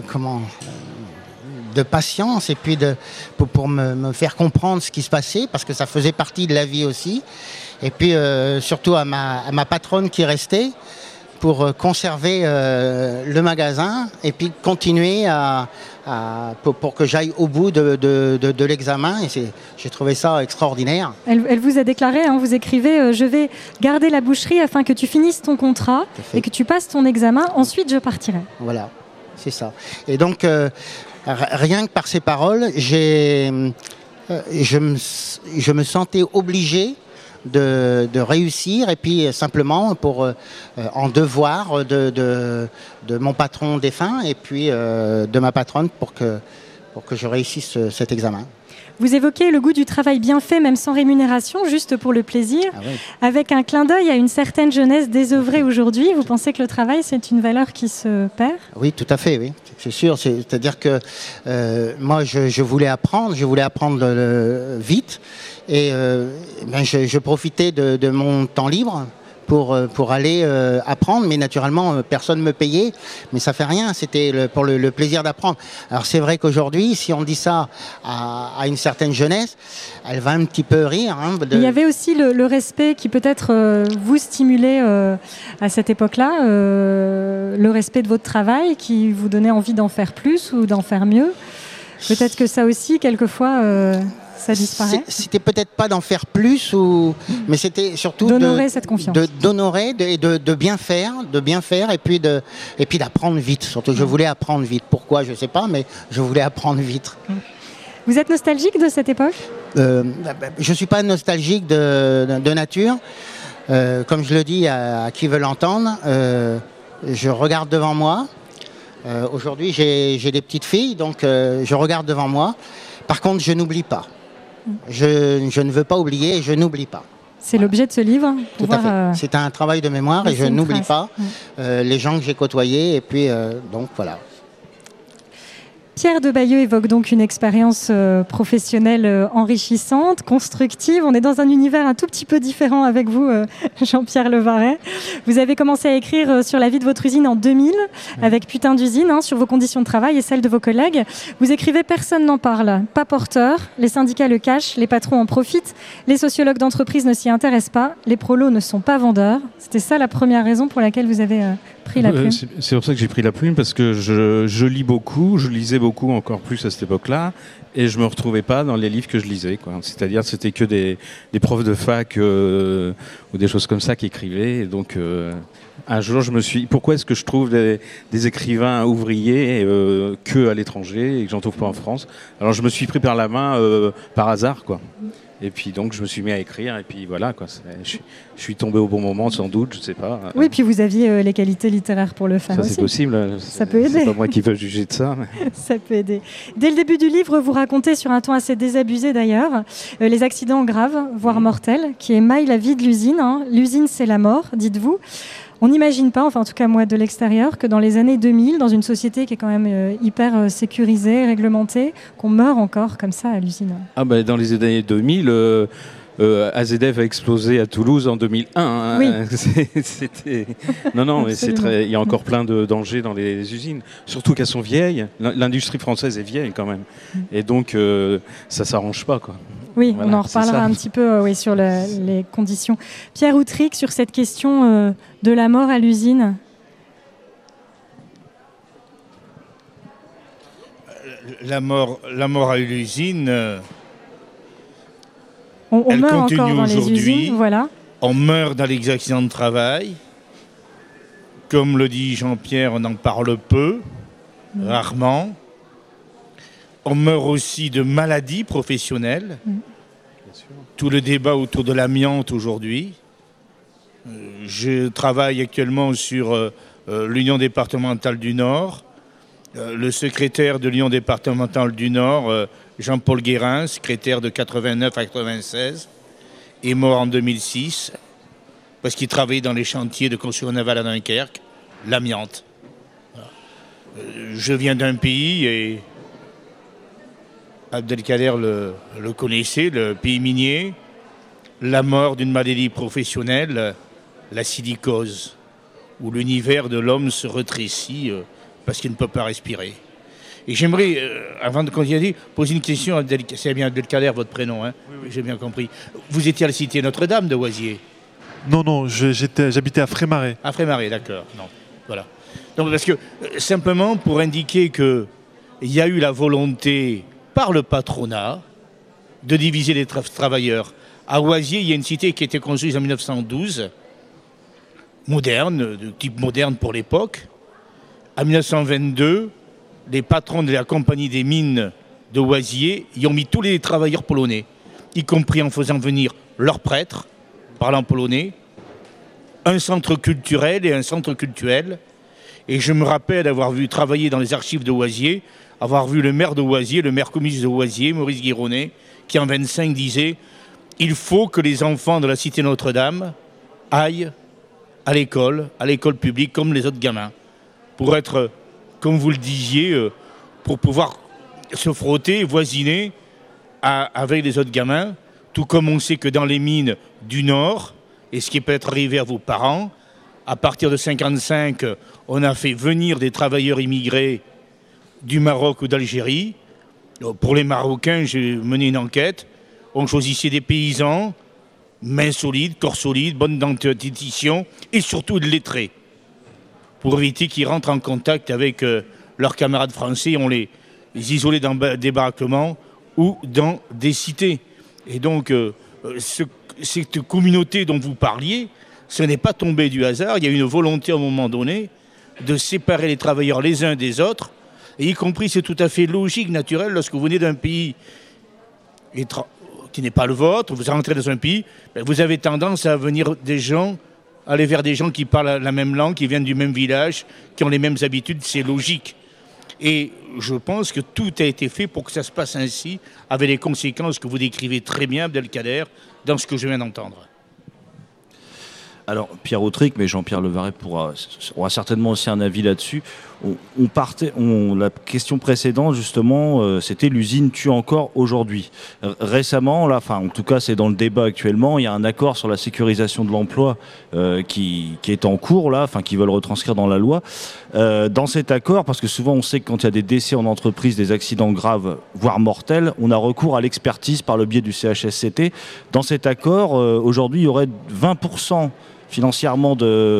patience et puis pour me faire comprendre ce qui se passait, parce que ça faisait partie de la vie aussi. Et puis surtout à ma patronne qui restait pour conserver le magasin et puis continuer pour que j'aille au bout de l'examen. Et j'ai trouvé ça extraordinaire. Elle vous a déclaré, vous écrivez je vais garder la boucherie afin que tu finisses ton contrat et que tu passes ton examen, ensuite je partirai. Voilà, c'est ça. Et donc rien que par ces paroles, je me sentais obligé de réussir, et puis simplement pour en devoir de mon patron défunt et puis de ma patronne pour que je réussisse cet examen. Vous évoquez le goût du travail bien fait, même sans rémunération, juste pour le plaisir, avec un clin d'œil à une certaine jeunesse désœuvrée aujourd'hui. Vous pensez que le travail, c'est une valeur qui se perd ? Oui, tout à fait, oui. C'est sûr. C'est-à-dire que moi, je voulais apprendre vite, et je profitais de mon temps libre pour aller apprendre, mais naturellement personne ne me payait, mais ça fait rien, c'était pour le plaisir d'apprendre. Alors c'est vrai qu'aujourd'hui, si on dit ça à une certaine jeunesse, elle va un petit peu rire. Il y avait aussi le respect qui peut-être vous stimulait à cette époque-là, le respect de votre travail qui vous donnait envie d'en faire plus ou d'en faire mieux. Peut-être que ça aussi, quelquefois... ça disparaît. C'était peut-être pas d'en faire plus, mais c'était surtout d'honorer cette confiance. D'honorer et de bien faire, et puis d'apprendre vite. Surtout, je voulais apprendre vite. Pourquoi, je sais pas, mais je voulais apprendre vite. Vous êtes nostalgique de cette époque ? Je suis pas nostalgique de nature. Comme je le dis à qui veut l'entendre, je regarde devant moi. Aujourd'hui, j'ai des petites filles, donc je regarde devant moi. Par contre, je n'oublie pas. Je ne veux pas oublier et je n'oublie pas. C'est l'objet de ce livre. Tout à fait. C'est un travail de mémoire et je n'oublie pas les gens que j'ai côtoyés. Et puis, donc voilà. Pierre de Bayeux évoque donc une expérience professionnelle enrichissante, constructive. On est dans un univers un tout petit peu différent avec vous, Jean-Pierre Levaret. Vous avez commencé à écrire sur la vie de votre usine en 2000, avec Putain d'usine, sur vos conditions de travail et celles de vos collègues. Vous écrivez « Personne n'en parle, pas porteur, les syndicats le cachent, les patrons en profitent, les sociologues d'entreprise ne s'y intéressent pas, les prolos ne sont pas vendeurs ». C'était ça la première raison pour laquelle vous avez pris la plume. C'est pour ça que j'ai pris la plume, parce que je lis beaucoup, je lisais beaucoup encore plus à cette époque-là, et je me retrouvais pas dans les livres que je lisais, quoi. C'est-à-dire, c'était que des profs de fac ou des choses comme ça qui écrivaient. Et donc, un jour, je me suis dit, pourquoi est-ce que je trouve des écrivains ouvriers que à l'étranger et que j'en trouve pas en France ? Alors, je me suis pris par la main par hasard, quoi. Et puis donc je me suis mis à écrire et puis voilà quoi. Je suis tombé au bon moment sans doute, je sais pas. Oui, puis vous aviez les qualités littéraires pour le faire ça, aussi. C'est possible. Ça peut aider. C'est pas moi qui veux juger de ça. Mais... ça peut aider. Dès le début du livre, vous racontez sur un ton assez désabusé d'ailleurs les accidents graves, voire mortels, qui émaillent la vie de l'usine. L'usine, c'est la mort, dites-vous. On n'imagine pas, enfin en tout cas moi de l'extérieur, que dans les années 2000, dans une société qui est quand même hyper sécurisée, réglementée, qu'on meurt encore comme ça à l'usine. Ah bah, dans les années 2000, AZF a explosé à Toulouse en 2001. Oui. C'était... Non, mais il y a encore plein de dangers dans les usines, surtout qu'elles sont vieilles. L'industrie française est vieille quand même, et donc ça s'arrange pas quoi. Oui, voilà, on en reparlera un petit peu sur les conditions. Pierre Outric, sur cette question de la mort à l'usine. La mort à l'usine, on elle meurt continue encore dans les usines, voilà. On meurt dans les accidents de travail. Comme le dit Jean-Pierre, on en parle peu, rarement. On meurt aussi de maladies professionnelles. Tout le débat autour de l'amiante aujourd'hui. Je travaille actuellement sur l'Union départementale du Nord. Le secrétaire de l'Union départementale du Nord, Jean-Paul Guérin, secrétaire de 89 à 96, est mort en 2006 parce qu'il travaillait dans les chantiers de construction navale à Dunkerque, l'amiante. Je viens d'un pays et Abdelkader le connaissait, le pays minier, la mort d'une maladie professionnelle, la silicose, où l'univers de l'homme se rétrécit parce qu'il ne peut pas respirer. Et j'aimerais, avant de continuer, poser une question à c'est bien Abdelkader, votre prénom, hein ? Oui. J'ai bien compris. Vous étiez à la cité Notre-Dame de Oisier ? Non, j'habitais à Frémaré. À Frémaré, d'accord. Non, voilà. Donc, parce que, simplement pour indiquer qu'il y a eu la volonté par le patronat de diviser les travailleurs. À Oisier, il y a une cité qui a été construite en 1912, moderne, de type moderne pour l'époque. En 1922, les patrons de la compagnie des mines de Oisier y ont mis tous les travailleurs polonais, y compris en faisant venir leurs prêtres, parlant polonais, un centre culturel et un centre cultuel. Et je me rappelle avoir vu travailler dans les archives de Oisier, avoir vu le maire de Oisier, le maire communiste de Oisier, Maurice Guironnet, qui en 25 disait « Il faut que les enfants de la cité Notre-Dame aillent à l'école publique comme les autres gamins, pour être, comme vous le disiez, pour pouvoir se frotter, voisiner avec les autres gamins, tout comme on sait que dans les mines du Nord, et ce qui peut être arrivé à vos parents, à partir de 1955, on a fait venir des travailleurs immigrés du Maroc ou d'Algérie. Pour les Marocains, j'ai mené une enquête. On choisissait des paysans, mains solides, corps solides, bonne dentition et surtout de lettrés, pour éviter qu'ils rentrent en contact avec leurs camarades français. On les isolait dans des baraquements ou dans des cités. Et donc, cette communauté dont vous parliez, ce n'est pas tombé du hasard. Il y a une volonté à un moment donné de séparer les travailleurs les uns des autres, et y compris, c'est tout à fait logique, naturel, lorsque vous venez d'un pays qui n'est pas le vôtre, vous rentrez dans un pays, vous avez tendance à aller vers des gens qui parlent la même langue, qui viennent du même village, qui ont les mêmes habitudes, c'est logique. Et je pense que tout a été fait pour que ça se passe ainsi, avec les conséquences que vous décrivez très bien, Abdelkader, dans ce que je viens d'entendre. Alors, Pierre Autric, mais Jean-Pierre Levaret aura certainement aussi un avis là-dessus. La question précédente, justement, c'était l'usine tue encore aujourd'hui. Récemment, là, en tout cas, c'est dans le débat actuellement, il y a un accord sur la sécurisation de l'emploi qui est en cours, là, qu'ils veulent retranscrire dans la loi. Dans cet accord, parce que souvent on sait que quand il y a des décès en entreprise, des accidents graves, voire mortels, on a recours à l'expertise par le biais du CHSCT. Dans cet accord, aujourd'hui, il y aurait 20% financièrement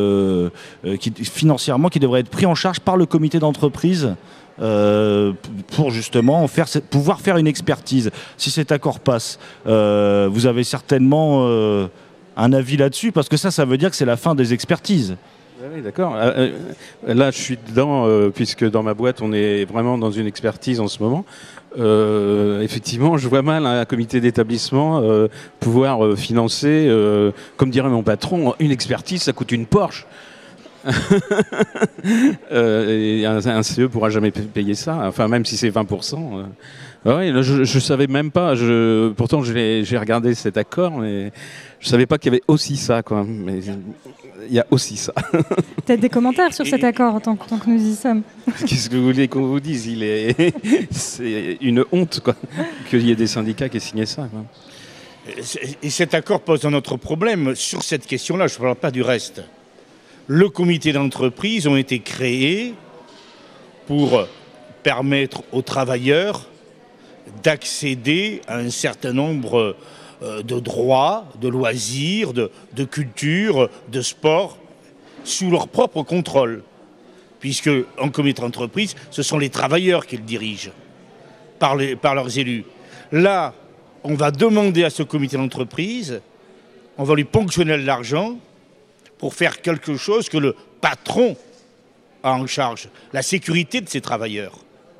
qui devrait être pris en charge par le comité d'entreprise pour justement pouvoir faire une expertise. Si cet accord passe, vous avez certainement un avis là-dessus, parce que ça veut dire que c'est la fin des expertises. Oui, d'accord. Là, je suis dedans, puisque dans ma boîte, on est vraiment dans une expertise en ce moment. Effectivement, je vois mal un comité d'établissement pouvoir financer, comme dirait mon patron, une expertise, ça coûte une Porsche. Et un CE pourra jamais payer ça, enfin même si c'est 20%. Ouais, là, je savais même pas. Pourtant, j'ai regardé cet accord, mais je savais pas qu'il y avait aussi ça, quoi. Mais il y a aussi ça. Peut-être des commentaires sur cet accord, tant que nous y sommes. Qu'est-ce que vous voulez qu'on vous dise ? C'est une honte, quoi, qu'il y ait des syndicats qui aient signé ça, quoi. Et cet accord pose un autre problème sur cette question-là. Je ne parle pas du reste. Le comité d'entreprise ont été créés pour permettre aux travailleurs d'accéder à un certain nombre de droits, de loisirs, de culture, de sport, sous leur propre contrôle. Puisque, en comité d'entreprise, ce sont les travailleurs qui le dirigent, par leurs élus. Là, on va demander à ce comité d'entreprise, on va lui ponctionner de l'argent pour faire quelque chose que le patron a en charge, la sécurité de ses travailleurs.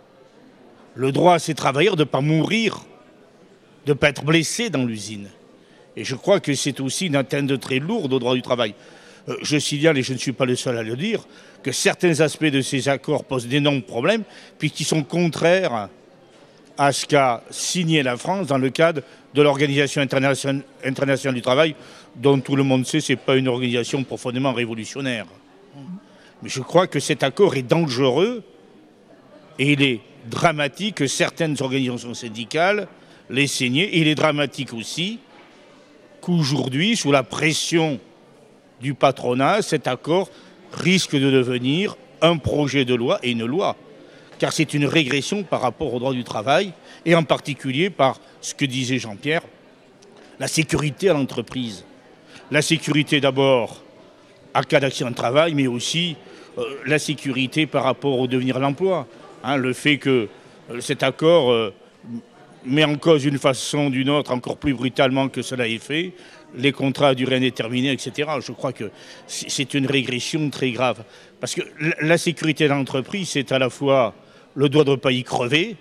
Le droit à ces travailleurs de ne pas mourir, de ne pas être blessés dans l'usine. Et je crois que c'est aussi une atteinte très lourde au droit du travail. Je signale, et je ne suis pas le seul à le dire, que certains aspects de ces accords posent d'énormes problèmes, puisqu'ils sont contraires à ce qu'a signé la France dans le cadre de l'Organisation internationale du travail, dont tout le monde sait que ce n'est pas une organisation profondément révolutionnaire. Mais je crois que cet accord est dangereux et il est dramatique que certaines organisations syndicales l'aient signé. Et il est dramatique aussi qu'aujourd'hui, sous la pression du patronat, cet accord risque de devenir un projet de loi et une loi. Car c'est une régression par rapport au droit du travail, et en particulier par ce que disait Jean-Pierre, la sécurité à l'entreprise. La sécurité d'abord à cas d'accident de travail, mais aussi la sécurité par rapport au devenir de l'emploi. Le fait que cet accord met en cause d'une façon ou d'une autre, encore plus brutalement que cela est fait, les contrats à durée indéterminée, etc. Je crois que c'est une régression très grave. Parce que la sécurité de l'entreprise, c'est à la fois le droit de ne pas y crever,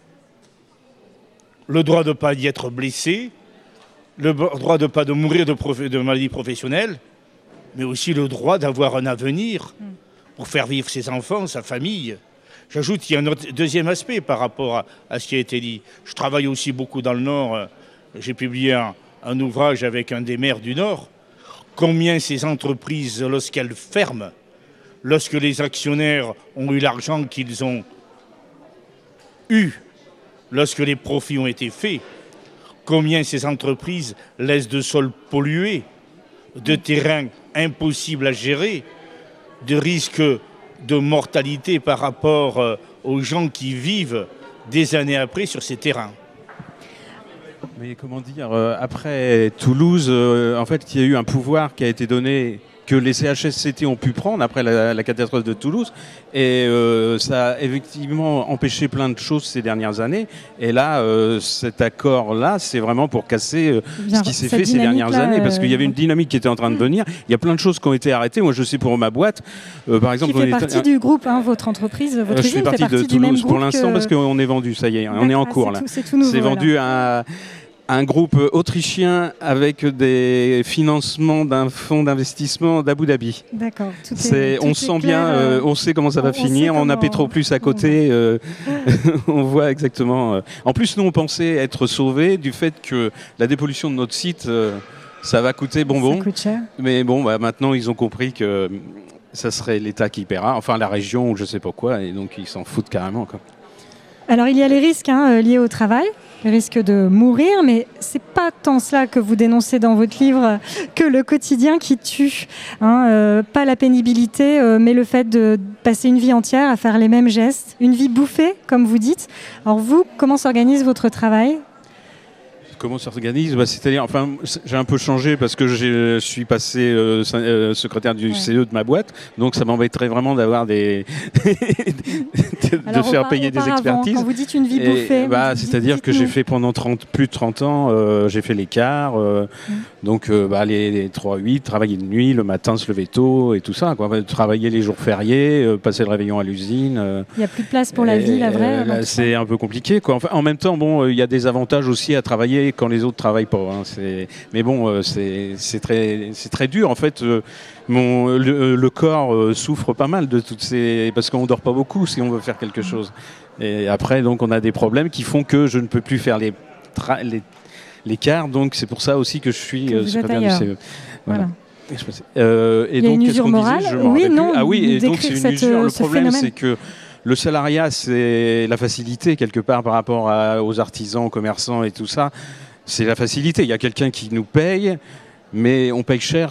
le droit de ne pas y être blessé, le droit de ne pas mourir de maladie professionnelle, mais aussi le droit d'avoir un avenir pour faire vivre ses enfants, sa famille. J'ajoute qu'il y a un deuxième aspect par rapport à ce qui a été dit. Je travaille aussi beaucoup dans le Nord. J'ai publié un ouvrage avec un des maires du Nord. Combien ces entreprises, lorsqu'elles ferment, lorsque les actionnaires ont eu l'argent qu'ils ont eu, lorsque les profits ont été faits, combien ces entreprises laissent de sols pollués, de terrains impossibles à gérer, de risques de mortalité par rapport aux gens qui vivent des années après sur ces terrains. Mais comment dire, après Toulouse, en fait, il y a eu un pouvoir qui a été donné, que les CHSCT ont pu prendre après la catastrophe de Toulouse. Et ça a effectivement empêché plein de choses ces dernières années. Et là, cet accord-là, c'est vraiment pour casser ce qui s'est fait ces dernières années. Parce qu'il y avait une dynamique qui était en train de venir. Il y a plein de choses qui ont été arrêtées. Moi, je sais pour ma boîte, par exemple... Qui fait partie du groupe, hein, votre entreprise, votre usine fait partie fait partie de Toulouse pour l'instant, que... parce qu'on est vendu, ça y est. On est en cours, là. C'est tout nouveau, c'est vendu à un groupe autrichien avec des financements d'un fonds d'investissement d'Abu Dhabi. D'accord. On sent bien, on sait comment ça va finir. On a Petroplus à côté. On voit exactement. En plus, nous, on pensait être sauvés du fait que la dépollution de notre site, ça va coûter bonbon. Ça coûte cher. Mais bon, maintenant, ils ont compris que ça serait l'État qui paiera, enfin la région ou je sais pas quoi, et donc ils s'en foutent carrément, quoi. Alors il y a les risques liés au travail, le risque de mourir, mais c'est pas tant cela que vous dénoncez dans votre livre que le quotidien qui tue. Pas la pénibilité, mais le fait de passer une vie entière à faire les mêmes gestes, une vie bouffée, comme vous dites. Alors vous, comment s'organise votre travail ? Comment ça s'organise ? C'est-à-dire, enfin, j'ai un peu changé parce que je suis passé secrétaire du CE de ma boîte, donc ça m'embêterait vraiment d'avoir de faire payer des expertises. Quand vous dites une vie bouffée, c'est-à-dire que j'ai fait pendant plus de 30 ans, j'ai fait l'écart, donc les 3-8, travailler de nuit, le matin se lever tôt et tout ça, quoi. Travailler les jours fériés, passer le réveillon à l'usine. Il n'y a plus de place pour la vie, la vraie. C'est un peu compliqué, quoi. Enfin, en même temps, bon, il y a des avantages aussi à travailler quand les autres travaillent pas. Mais bon, c'est très dur en fait. Le corps souffre pas mal de toutes ces, parce qu'on dort pas beaucoup si on veut faire quelque chose. Et après, donc, on a des problèmes qui font que je ne peux plus faire l'écart. Donc, c'est pour ça aussi que je suis secrétaire du CE. Voilà. Et donc, une usure morale. Oui, non. Ah oui, et donc c'est une usure. Le problème, c'est que le salariat, c'est la facilité quelque part par rapport aux artisans, aux commerçants et tout ça. C'est la facilité. Il y a quelqu'un qui nous paye, mais on paye cher.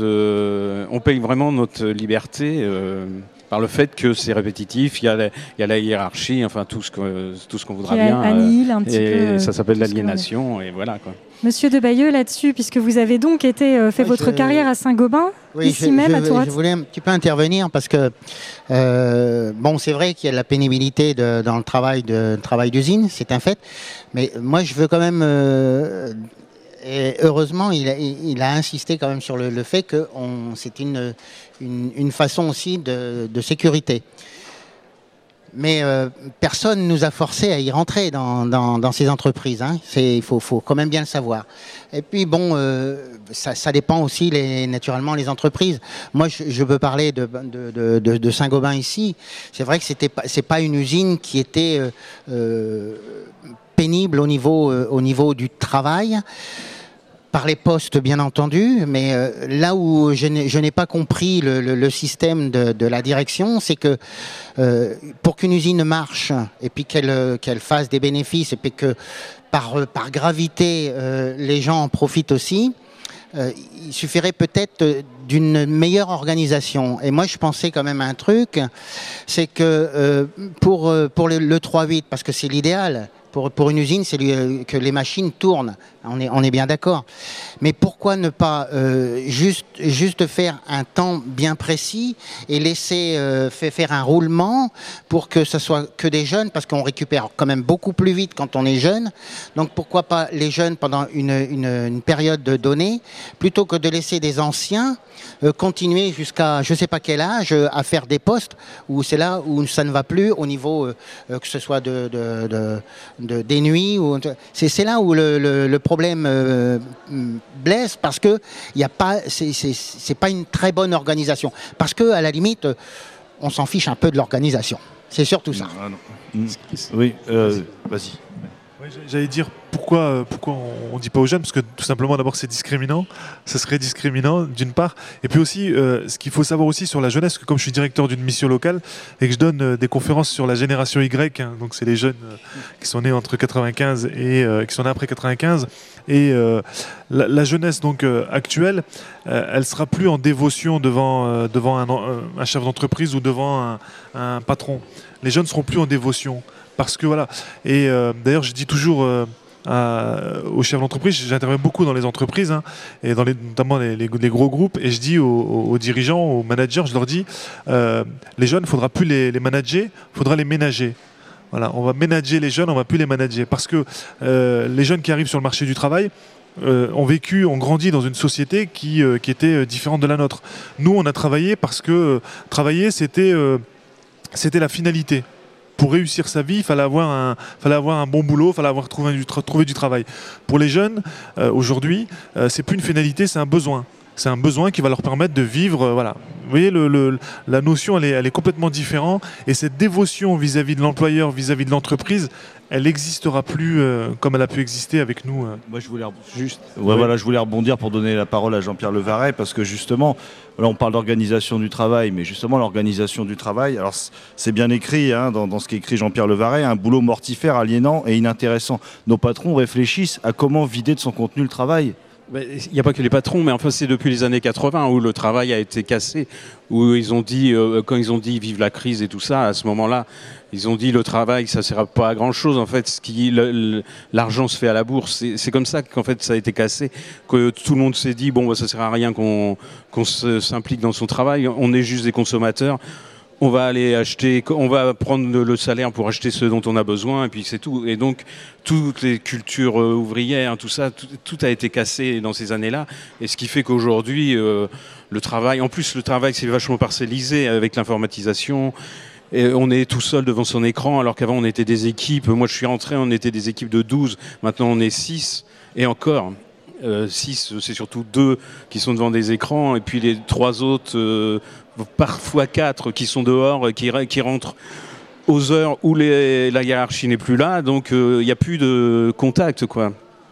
On paye vraiment notre liberté par le fait que c'est répétitif. Il y a la hiérarchie, enfin tout ce qu'on voudra bien. Annihile un petit peu. Ça s'appelle l'aliénation et voilà, quoi. Monsieur de Bayeux, là-dessus, puisque vous avez donc fait votre carrière à Saint-Gobain, ici même à Tourotte. Je voulais un petit peu intervenir parce que c'est vrai qu'il y a de la pénibilité dans le travail d'usine, c'est un fait. Mais moi, je veux quand même, et heureusement, il a insisté quand même sur le fait que c'est une façon aussi de sécurité. Mais personne nous a forcé à y rentrer dans ces entreprises. Il faut quand même bien le savoir. Et puis bon, ça dépend aussi naturellement les entreprises. Moi, je peux parler de Saint-Gobain ici. C'est vrai que c'est pas une usine qui était pénible au niveau du travail. Par les postes, bien entendu, mais là où je n'ai pas compris le système de la direction, c'est que pour qu'une usine marche et puis qu'elle fasse des bénéfices et puis que par gravité les gens en profitent aussi, il suffirait peut-être d'une meilleure organisation. Et moi, je pensais quand même à un truc, c'est que pour le 3-8, parce que c'est l'idéal, Pour une usine, c'est que les machines tournent. On est bien d'accord. Mais pourquoi ne pas juste faire un temps bien précis et laisser faire un roulement pour que ce soit que des jeunes, parce qu'on récupère quand même beaucoup plus vite quand on est jeune. Donc pourquoi pas les jeunes pendant une période donnée, plutôt que de laisser des anciens continuer jusqu'à je ne sais pas quel âge à faire des postes où c'est là où ça ne va plus au niveau que ce soit des nuits. C'est là où le problème blesse, parce que c'est pas une très bonne organisation. Parce que à la limite, on s'en fiche un peu de l'organisation. C'est surtout ça. Oui, vas-y. Oui, j'allais dire pourquoi on ne dit pas aux jeunes, parce que tout simplement d'abord c'est discriminant, ça serait discriminant d'une part, et puis aussi ce qu'il faut savoir aussi sur la jeunesse, que comme je suis directeur d'une mission locale et que je donne des conférences sur la génération Y, hein, donc c'est les jeunes qui sont nés entre 95 et qui sont nés après 95, et la jeunesse donc actuelle, elle sera plus en dévotion devant un chef d'entreprise ou devant un patron. Les jeunes seront plus en dévotion. Parce que voilà, et d'ailleurs je dis toujours aux chefs d'entreprise, j'interviens beaucoup dans les entreprises, hein, et notamment les gros groupes, et je dis aux dirigeants, aux managers, je leur dis, les jeunes, il ne faudra plus les manager, il faudra les ménager. Voilà, on va ménager les jeunes, on ne va plus les manager. Parce que les jeunes qui arrivent sur le marché du travail ont grandi dans une société qui était différente de la nôtre. Nous, on a travaillé parce que travailler, c'était la finalité. Pour réussir sa vie, il fallait avoir un bon boulot, il fallait avoir trouvé du travail. Pour les jeunes, aujourd'hui, c'est plus une finalité, c'est un besoin. C'est un besoin qui va leur permettre de vivre. Voilà. Vous voyez, la notion, elle est complètement différente. Et cette dévotion vis-à-vis de l'employeur, vis-à-vis de l'entreprise, elle n'existera plus comme elle a pu exister avec nous. Moi, je voulais je voulais rebondir pour donner la parole à Jean-Pierre Levaret, parce que justement, là, on parle d'organisation du travail, mais justement, l'organisation du travail, alors c'est bien écrit hein, dans ce qu'écrit Jean-Pierre Levaret, un boulot mortifère, aliénant et inintéressant. Nos patrons réfléchissent à comment vider de son contenu le travail. Il n'y a pas que les patrons, mais enfin c'est depuis les années 80 où le travail a été cassé, où ils ont dit, quand ils ont dit vive la crise et tout ça, à ce moment-là, ils ont dit le travail ça ne sert pas à grand-chose en fait, l'argent se fait à la bourse, c'est comme ça qu'en fait ça a été cassé, que tout le monde s'est dit bon bah, ça ne sert à rien qu'on s'implique dans son travail, on est juste des consommateurs. On va aller acheter, on va prendre le salaire pour acheter ce dont on a besoin et puis c'est tout. Et donc toutes les cultures ouvrières, tout ça, tout a été cassé dans ces années-là. Et ce qui fait qu'aujourd'hui, le travail c'est vachement parcellisé avec l'informatisation. Et on est tout seul devant son écran alors qu'avant on était des équipes. Moi je suis rentré, on était des équipes de 12, maintenant on est 6 et encore. 6, c'est surtout 2 qui sont devant des écrans et puis les 3 autres, parfois 4 qui sont dehors, qui rentrent aux heures où la hiérarchie n'est plus là, donc il n'y a plus de contact, quoi.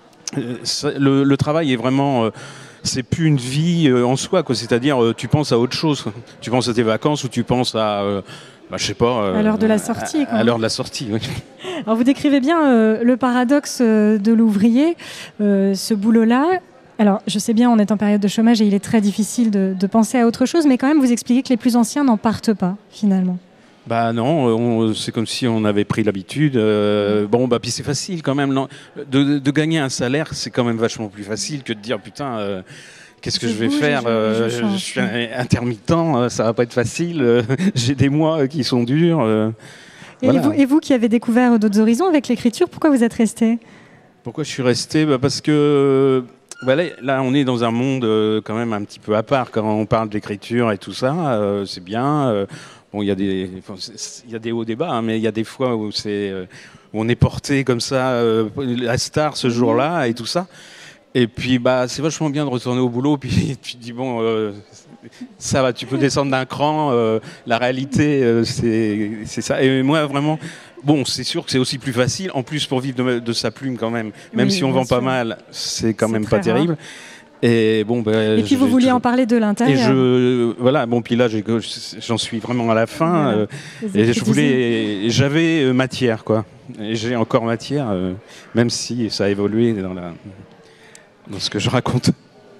Le travail est vraiment... c'est plus une vie en soi, quoi. C'est-à-dire tu penses à autre chose. Tu penses à tes vacances ou tu penses à... je sais pas, à l'heure de la sortie. À l'heure de la sortie, oui. Alors vous décrivez bien le paradoxe de l'ouvrier, ce boulot-là. Alors je sais bien, on est en période de chômage et il est très difficile de penser à autre chose, mais quand même vous expliquez que les plus anciens n'en partent pas, finalement. Bah non, c'est comme si on avait pris l'habitude. Puis c'est facile quand même. De gagner un salaire, c'est quand même vachement plus facile que de dire putain... qu'est-ce que je vais faire je suis intermittent, ça va pas être facile. J'ai des mois qui sont durs. Voilà. Et vous qui avez découvert d'autres horizons avec l'écriture, pourquoi vous êtes resté ? Pourquoi je suis resté ? Parce que là, on est dans un monde quand même un petit peu à part quand on parle d'écriture et tout ça. C'est bien. Il y a des hauts débats, hein, mais il y a des fois où on est porté comme ça, la star ce jour-là et tout ça. Et puis c'est vachement bien de retourner au boulot, puis tu te dis bon, ça va, tu peux descendre d'un cran, la réalité c'est ça. Et moi vraiment, c'est sûr que c'est aussi plus facile, en plus pour vivre de sa plume quand même si on vend pas mal, c'est quand même pas terrible. Et puis vous vouliez en parler de l'intérieur. Et puis là j'en suis vraiment à la fin. Et j'avais matière, quoi. Et j'ai encore matière, même si ça a évolué dans ce que je raconte.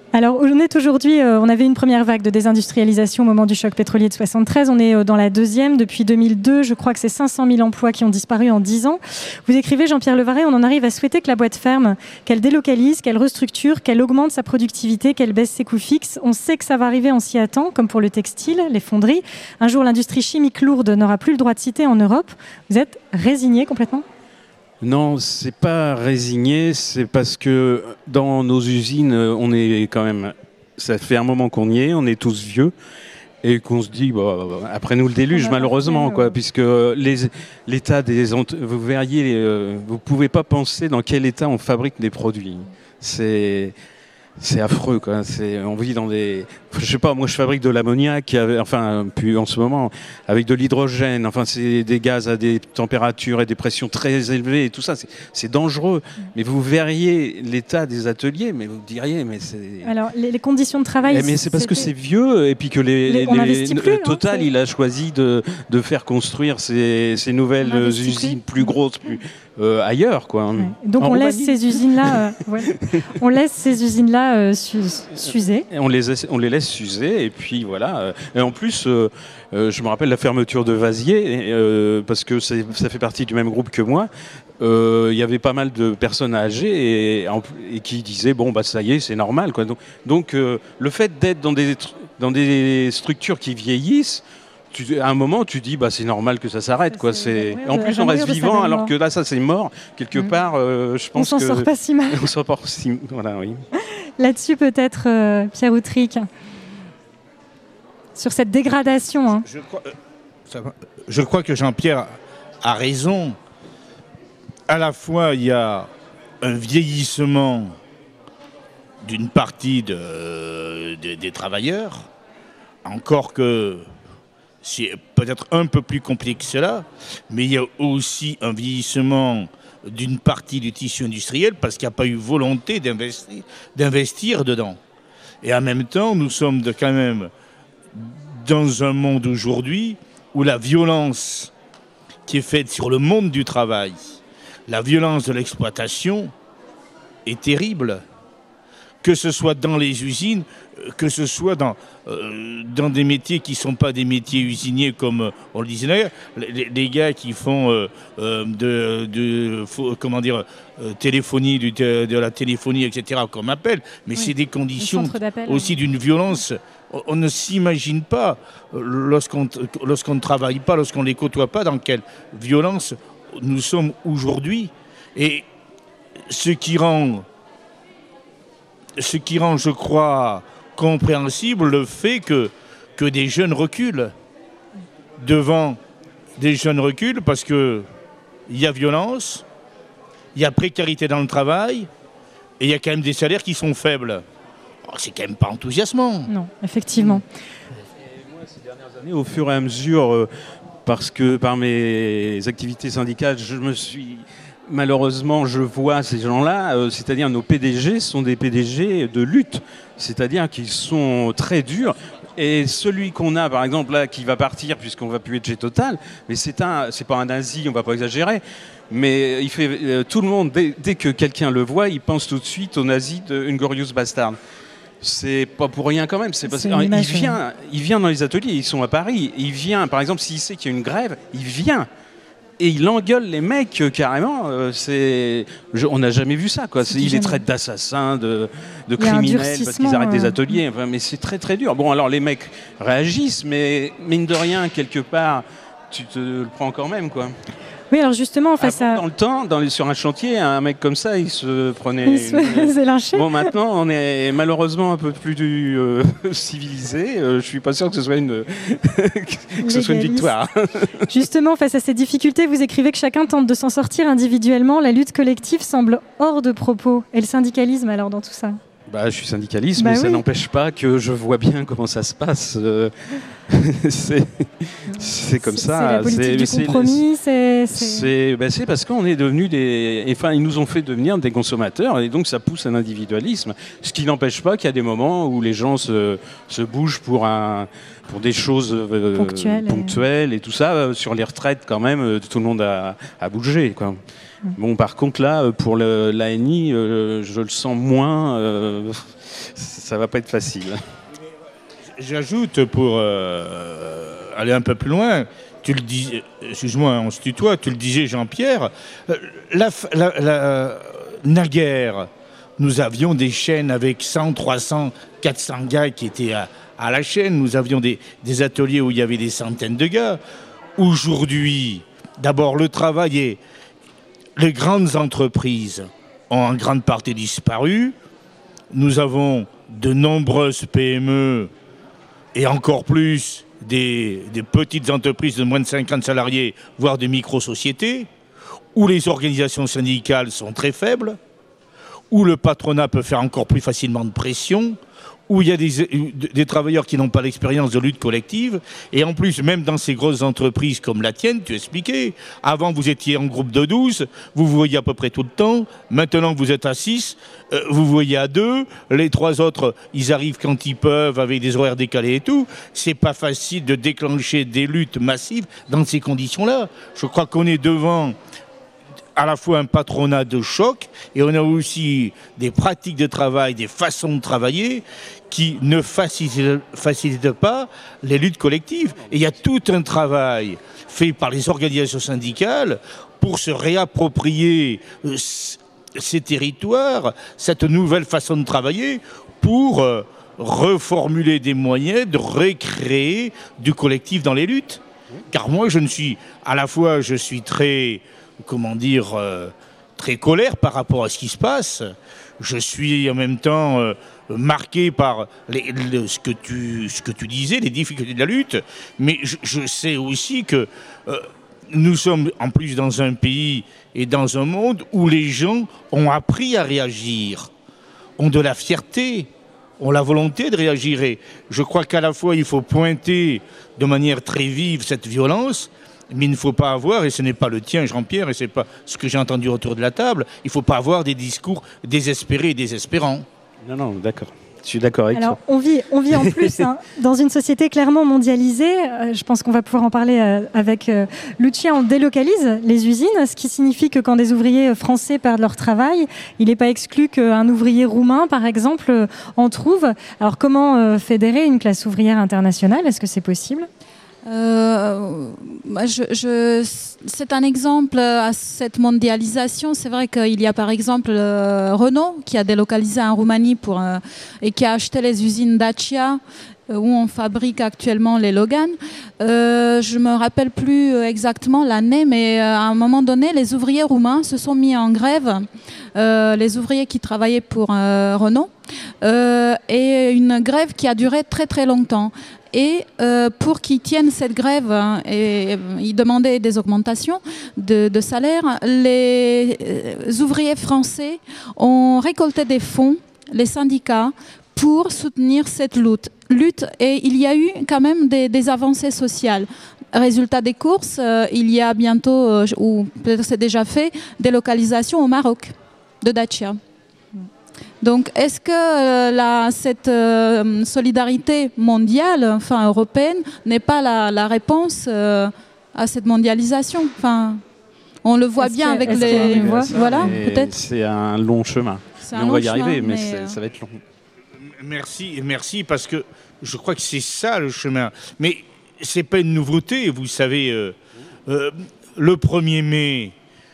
Alors, on est aujourd'hui, on avait une première vague de désindustrialisation au moment du choc pétrolier de 73. On est dans la deuxième. Depuis 2002, je crois que c'est 500 000 emplois qui ont disparu en 10 ans. Vous écrivez, Jean-Pierre Levaret, on en arrive à souhaiter que la boîte ferme, qu'elle délocalise, qu'elle restructure, qu'elle augmente sa productivité, qu'elle baisse ses coûts fixes. On sait que ça va arriver, on s'y attend, comme pour le textile, les fonderies. Un jour, l'industrie chimique lourde n'aura plus le droit de citer en Europe. Vous êtes résigné complètement ? Non, c'est pas résigné, c'est parce que dans nos usines, on est quand même, ça fait un moment qu'on y est, on est tous vieux et qu'on se dit, après nous le déluge malheureusement, quoi, puisque l'état vous verriez, vous pouvez pas penser dans quel état on fabrique des produits. C'est affreux, quoi. On vit dans des... Je sais pas, moi je fabrique de l'ammoniac, puis en ce moment, avec de l'hydrogène. Enfin, c'est des gaz à des températures et des pressions très élevées et tout ça. C'est dangereux. Mais vous verriez l'état des ateliers, mais vous diriez, mais c'est... Alors, les conditions de travail... Mais c'est parce que c'est vieux et puis que Total, il a choisi de faire construire ces nouvelles usines plus grosses, ailleurs, quoi. Ouais. Donc on laisse ces usines-là, on laisse ces usines-là s'user. On les laisse s'user et puis voilà. Et en plus, je me rappelle la fermeture de Vasier parce que ça fait partie du même groupe que moi. Il y avait pas mal de personnes âgées et qui disaient ça y est, c'est normal, quoi. Donc le fait d'être dans des structures qui vieillissent. À un moment, tu dis, c'est normal que ça s'arrête, quoi. En plus, on reste vivant, alors que là, ça, c'est mort. Quelque part, je pense on s'en sort pas si mal. On s'en sort si mal. Voilà, oui. Là-dessus, peut-être, Pierre Outric, sur cette dégradation. Hein. Je crois que Jean-Pierre a raison. À la fois, il y a un vieillissement d'une partie des travailleurs, encore que c'est peut-être un peu plus compliqué que cela, mais il y a aussi un vieillissement d'une partie du tissu industriel parce qu'il n'y a pas eu volonté d'investir dedans. Et en même temps, nous sommes quand même dans un monde aujourd'hui où la violence qui est faite sur le monde du travail, la violence de l'exploitation est terrible. Que ce soit dans les usines, que ce soit dans des métiers qui ne sont pas des métiers usiniers comme on le disait d'ailleurs, les gars qui font téléphonie, de la téléphonie, etc., comme on appelle, mais c'est des conditions aussi d'une violence. On ne s'imagine pas, lorsqu'on ne travaille pas, lorsqu'on ne les côtoie pas, dans quelle violence nous sommes aujourd'hui. Et ce qui rend, je crois, compréhensible le fait que des jeunes reculent parce qu'il y a violence, il y a précarité dans le travail et il y a quand même des salaires qui sont faibles. C'est quand même pas enthousiasmant. Non, effectivement. Et moi, ces dernières années, au fur et à mesure, parce que par mes activités syndicales, malheureusement, je vois ces gens-là, c'est-à-dire nos PDG sont des PDG de lutte, c'est-à-dire qu'ils sont très durs. Et celui qu'on a, par exemple, là, qui va partir, puisqu'on va plus être chez Total, mais c'est pas un nazi, on va pas exagérer, mais il fait tout le monde, dès que quelqu'un le voit, il pense tout de suite au nazi de Inglourious Basterds. C'est pas pour rien quand même, c'est parce qu'il vient dans les ateliers, ils sont à Paris, il vient, par exemple, s'il sait qu'il y a une grève, il vient. Et il engueule les mecs carrément. On n'a jamais vu ça, quoi. Il les traite d'assassins, de criminels parce qu'ils arrêtent des ateliers. Enfin, mais c'est très très dur. Bon, alors les mecs réagissent, mais mine de rien, quelque part, tu te le prends quand même, quoi. Oui, alors justement, face à... Dans le temps, sur un chantier, un mec comme ça, il se prenait... Il se faisait lyncher. Bon, maintenant, on est malheureusement un peu plus civilisé. Je suis pas sûr que ce soit une victoire. Justement, face à ces difficultés, vous écrivez que chacun tente de s'en sortir individuellement. La lutte collective semble hors de propos. Et le syndicalisme, alors, dans tout ça ? Je suis syndicaliste, mais ça n'empêche pas que je vois bien comment ça se passe. C'est comme ça. C'est la politique du compromis. C'est parce qu'on est devenus ils nous ont fait devenir des consommateurs, et donc ça pousse à l'individualisme. Ce qui n'empêche pas qu'il y a des moments où les gens se bougent pour des choses ponctuelles et tout ça. Sur les retraites, quand même, tout le monde a bougé, quoi. Bon, par contre, là, pour l'ANI, je le sens moins. Ça va pas être facile. J'ajoute, pour aller un peu plus loin, tu le dis, excuse-moi, on se tutoie, tu le disais, Jean-Pierre, naguère, nous avions des chaînes avec 100, 300, 400 gars qui étaient à la chaîne. Nous avions des ateliers où il y avait des centaines de gars. Aujourd'hui, d'abord, le travail et les grandes entreprises ont en grande partie disparu. Nous avons de nombreuses PME et encore plus des petites entreprises de moins de 50 salariés, voire des micro-sociétés, où les organisations syndicales sont très faibles, où le patronat peut faire encore plus facilement de pression, où il y a des travailleurs qui n'ont pas l'expérience de lutte collective. Et en plus, même dans ces grosses entreprises comme la tienne, tu expliquais, avant vous étiez en groupe de 12, vous vous voyez à peu près tout le temps. Maintenant vous êtes à 6, vous vous voyez à 2. Les 3 autres, ils arrivent quand ils peuvent, avec des horaires décalés et tout. C'est pas facile de déclencher des luttes massives dans ces conditions-là. Je crois qu'on est devant à la fois un patronat de choc et on a aussi des pratiques de travail, des façons de travailler qui ne facilitent pas les luttes collectives. Et il y a tout un travail fait par les organisations syndicales pour se réapproprier ces territoires, cette nouvelle façon de travailler pour reformuler des moyens de recréer du collectif dans les luttes. Car moi, je suis très... très colère par rapport à ce qui se passe. Je suis en même temps marqué par ce que tu disais, les difficultés de la lutte, mais je sais aussi que nous sommes en plus dans un pays et dans un monde où les gens ont appris à réagir, ont de la fierté, ont la volonté de réagir. Et je crois qu'à la fois il faut pointer de manière très vive cette violence, mais il ne faut pas avoir, et ce n'est pas le tien, Jean-Pierre, et ce n'est pas ce que j'ai entendu autour de la table, il ne faut pas avoir des discours désespérés et désespérants. Non, d'accord. Je suis d'accord avec toi. Alors, on vit en plus dans une société clairement mondialisée. Je pense qu'on va pouvoir en parler avec Lucia. On délocalise les usines, ce qui signifie que quand des ouvriers français perdent leur travail, il n'est pas exclu qu'un ouvrier roumain, par exemple, en trouve. Alors, comment fédérer une classe ouvrière internationale ? Est-ce que c'est possible ? C'est un exemple à cette mondialisation. C'est vrai qu'il y a par exemple Renault qui a délocalisé en Roumanie et qui a acheté les usines Dacia où on fabrique actuellement les Logan. Je me rappelle plus exactement l'année, mais à un moment donné, les ouvriers roumains se sont mis en grève, les ouvriers qui travaillaient pour Renault, et une grève qui a duré très très longtemps. Et pour qu'ils tiennent cette grève, ils demandaient des augmentations de salaire. Les ouvriers français ont récolté des fonds, les syndicats, pour soutenir cette lutte. Et il y a eu quand même des avancées sociales. Résultat des courses, il y a bientôt, ou peut-être c'est déjà fait, des localisations au Maroc de Dacia. Donc, est-ce que cette solidarité mondiale, enfin européenne, n'est pas la réponse à cette mondialisation ? Enfin, on le voit bien avec les... Voilà, peut-être. C'est un long chemin. On va y arriver, mais ça va être long. Merci, parce que je crois que c'est ça le chemin. Mais c'est pas une nouveauté, vous savez. Le 1er mai,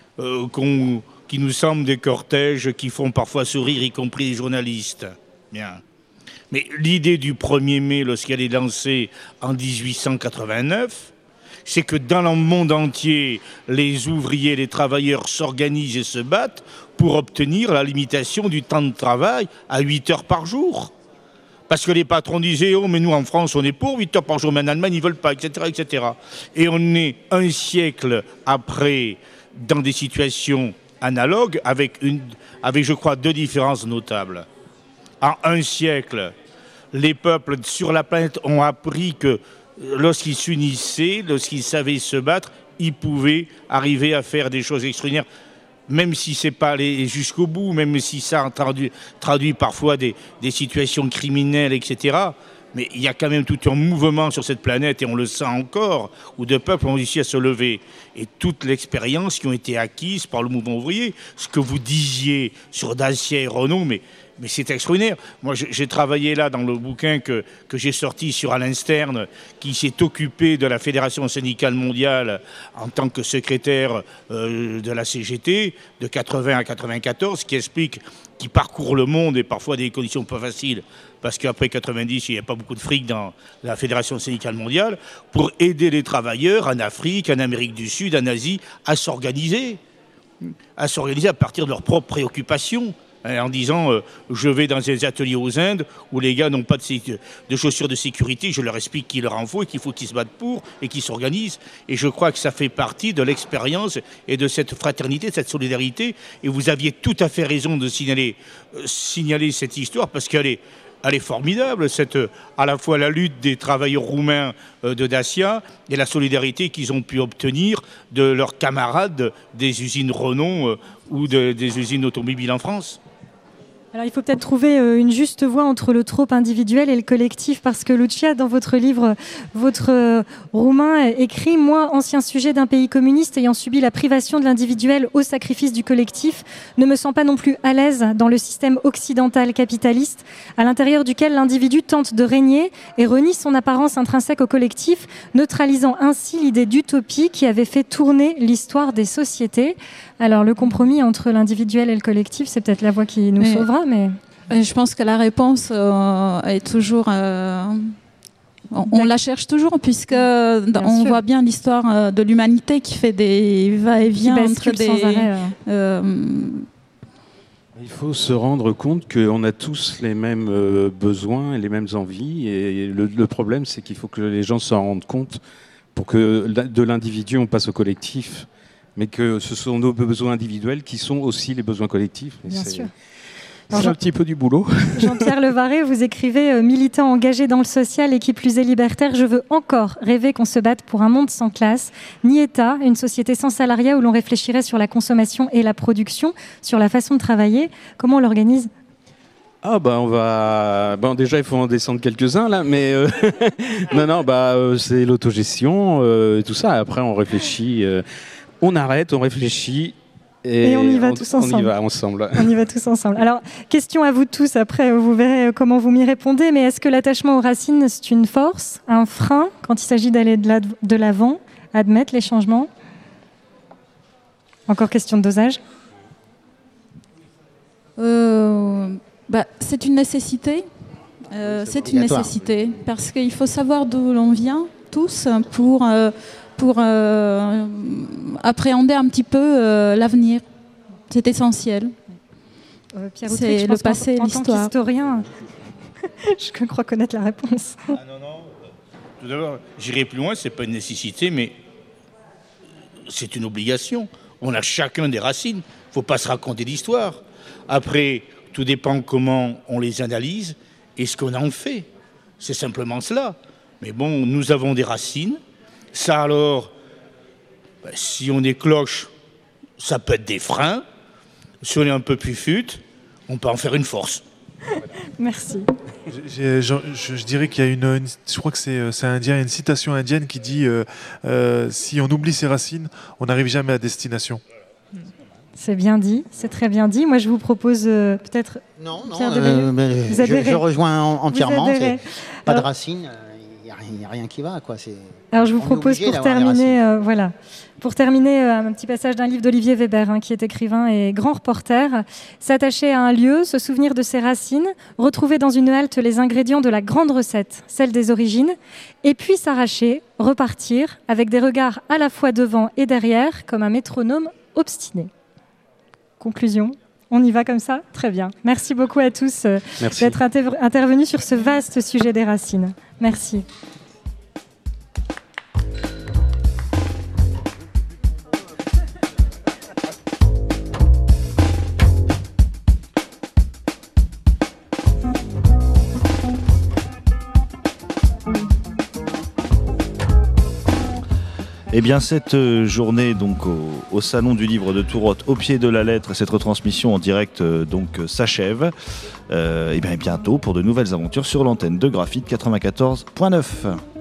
qui nous semblent des cortèges qui font parfois sourire, y compris les journalistes. Bien. Mais l'idée du 1er mai, lorsqu'elle est lancée en 1889, c'est que dans le monde entier, les ouvriers, les travailleurs s'organisent et se battent pour obtenir la limitation du temps de travail à 8 heures par jour. Parce que les patrons disaient « Oh, mais nous, en France, on est pour 8 heures par jour, mais en Allemagne, ils ne veulent pas, etc., etc. » Et on est un siècle après dans des situations analogues avec, je crois, 2 différences notables. En un siècle, les peuples sur la planète ont appris que lorsqu'ils s'unissaient, lorsqu'ils savaient se battre, ils pouvaient arriver à faire des choses extraordinaires, même si ce n'est pas aller jusqu'au bout, même si ça traduit parfois des situations criminelles, etc. Mais il y a quand même tout un mouvement sur cette planète, et on le sent encore, où de peuples ont réussi à se lever. Et toute l'expérience qui ont été acquises par le mouvement ouvrier, ce que vous disiez sur Dacia et Renault, mais c'est extraordinaire. Moi, j'ai travaillé là dans le bouquin que j'ai sorti sur Alain Stern, qui s'est occupé de la Fédération syndicale mondiale en tant que secrétaire de la CGT de 80 à 94, qui explique qu'il parcourt le monde et parfois des conditions pas faciles, parce qu'après 90, il n'y a pas beaucoup de fric dans la Fédération syndicale mondiale, pour aider les travailleurs en Afrique, en Amérique du Sud, en Asie, à s'organiser à partir de leurs propres préoccupations. En disant je vais dans des ateliers aux Indes où les gars n'ont pas de chaussures de sécurité, je leur explique qu'il leur en faut et qu'il faut qu'ils se battent pour et qu'ils s'organisent. Et je crois que ça fait partie de l'expérience et de cette fraternité, de cette solidarité. Et vous aviez tout à fait raison de signaler cette histoire parce qu'elle est formidable, à la fois la lutte des travailleurs roumains de Dacia et la solidarité qu'ils ont pu obtenir de leurs camarades des usines Renault ou des usines automobiles en France. Alors il faut peut-être trouver une juste voie entre le trop individuel et le collectif, parce que Lucia, dans votre livre, votre roumain écrit « Moi, ancien sujet d'un pays communiste ayant subi la privation de l'individuel au sacrifice du collectif, ne me sens pas non plus à l'aise dans le système occidental capitaliste, à l'intérieur duquel l'individu tente de régner et renie son apparence intrinsèque au collectif, neutralisant ainsi l'idée d'utopie qui avait fait tourner l'histoire des sociétés. » Alors le compromis entre l'individuel et le collectif, c'est peut-être la voie qui nous sauvera. Mais je pense que la réponse est toujours... on la cherche toujours, puisque on voit bien l'histoire de l'humanité qui fait des va-et-vient entre des... sans arrêt, Il faut se rendre compte qu'on a tous les mêmes besoins et les mêmes envies. Et le problème, c'est qu'il faut que les gens s'en rendent compte pour que de l'individu, on passe au collectif. Mais que ce sont nos besoins individuels qui sont aussi les besoins collectifs. Bien sûr. C'est un petit peu du boulot. Jean-Pierre Levarret, vous écrivez « Militant engagé dans le social et qui plus est libertaire, je veux encore rêver qu'on se batte pour un monde sans classe, ni État, une société sans salariat où l'on réfléchirait sur la consommation et la production, sur la façon de travailler. » Comment on l'organise ? On va... déjà, il faut en descendre quelques-uns, là, mais... c'est l'autogestion, tout ça. Après, on réfléchit... On arrête, on réfléchit et on y va tous ensemble. On y va ensemble. On y va tous ensemble. Alors, question à vous tous, après vous verrez comment vous m'y répondez, mais est-ce que l'attachement aux racines, c'est une force, un frein, quand il s'agit d'aller de l'avant, admettre les changements ? Encore question de dosage ? C'est une nécessité. C'est une nécessité, parce qu'il faut savoir d'où l'on vient, tous, pour appréhender un petit peu l'avenir. C'est essentiel. Pierre c'est Outrecht, le passé et l'histoire. En tant qu'historien, je crois connaître la réponse. Non. Tout d'abord, j'irai plus loin, c'est pas une nécessité, mais c'est une obligation. On a chacun des racines. Il ne faut pas se raconter d'histoire. Après, tout dépend comment on les analyse et ce qu'on en fait. C'est simplement cela. Mais bon, nous avons des racines. Ça alors, si on est cloche, ça peut être des freins. Si on est un peu plus fut, on peut en faire une force. Merci. Je dirais qu'il y a je crois que c'est indien, une citation indienne qui dit si on oublie ses racines, on n'arrive jamais à destination. C'est bien dit, c'est très bien dit. Moi, je vous propose peut-être... Non, je rejoins entièrement. Pas de racines. Il n'y a rien qui va, quoi. Alors je vous propose pour terminer, un petit passage d'un livre d'Olivier Weber, qui est écrivain et grand reporter. S'attacher à un lieu, se souvenir de ses racines, retrouver dans une halte les ingrédients de la grande recette, celle des origines, et puis s'arracher, repartir, avec des regards à la fois devant et derrière, comme un métronome obstiné. Conclusion. On y va comme ça ? Très bien. Merci beaucoup à tous d'être intervenus sur ce vaste sujet des racines. Merci. Eh bien, cette journée donc au Salon du Livre de Tourotte, au pied de la lettre, cette retransmission en direct s'achève. Et bien bientôt pour de nouvelles aventures sur l'antenne de Graphite 94.9.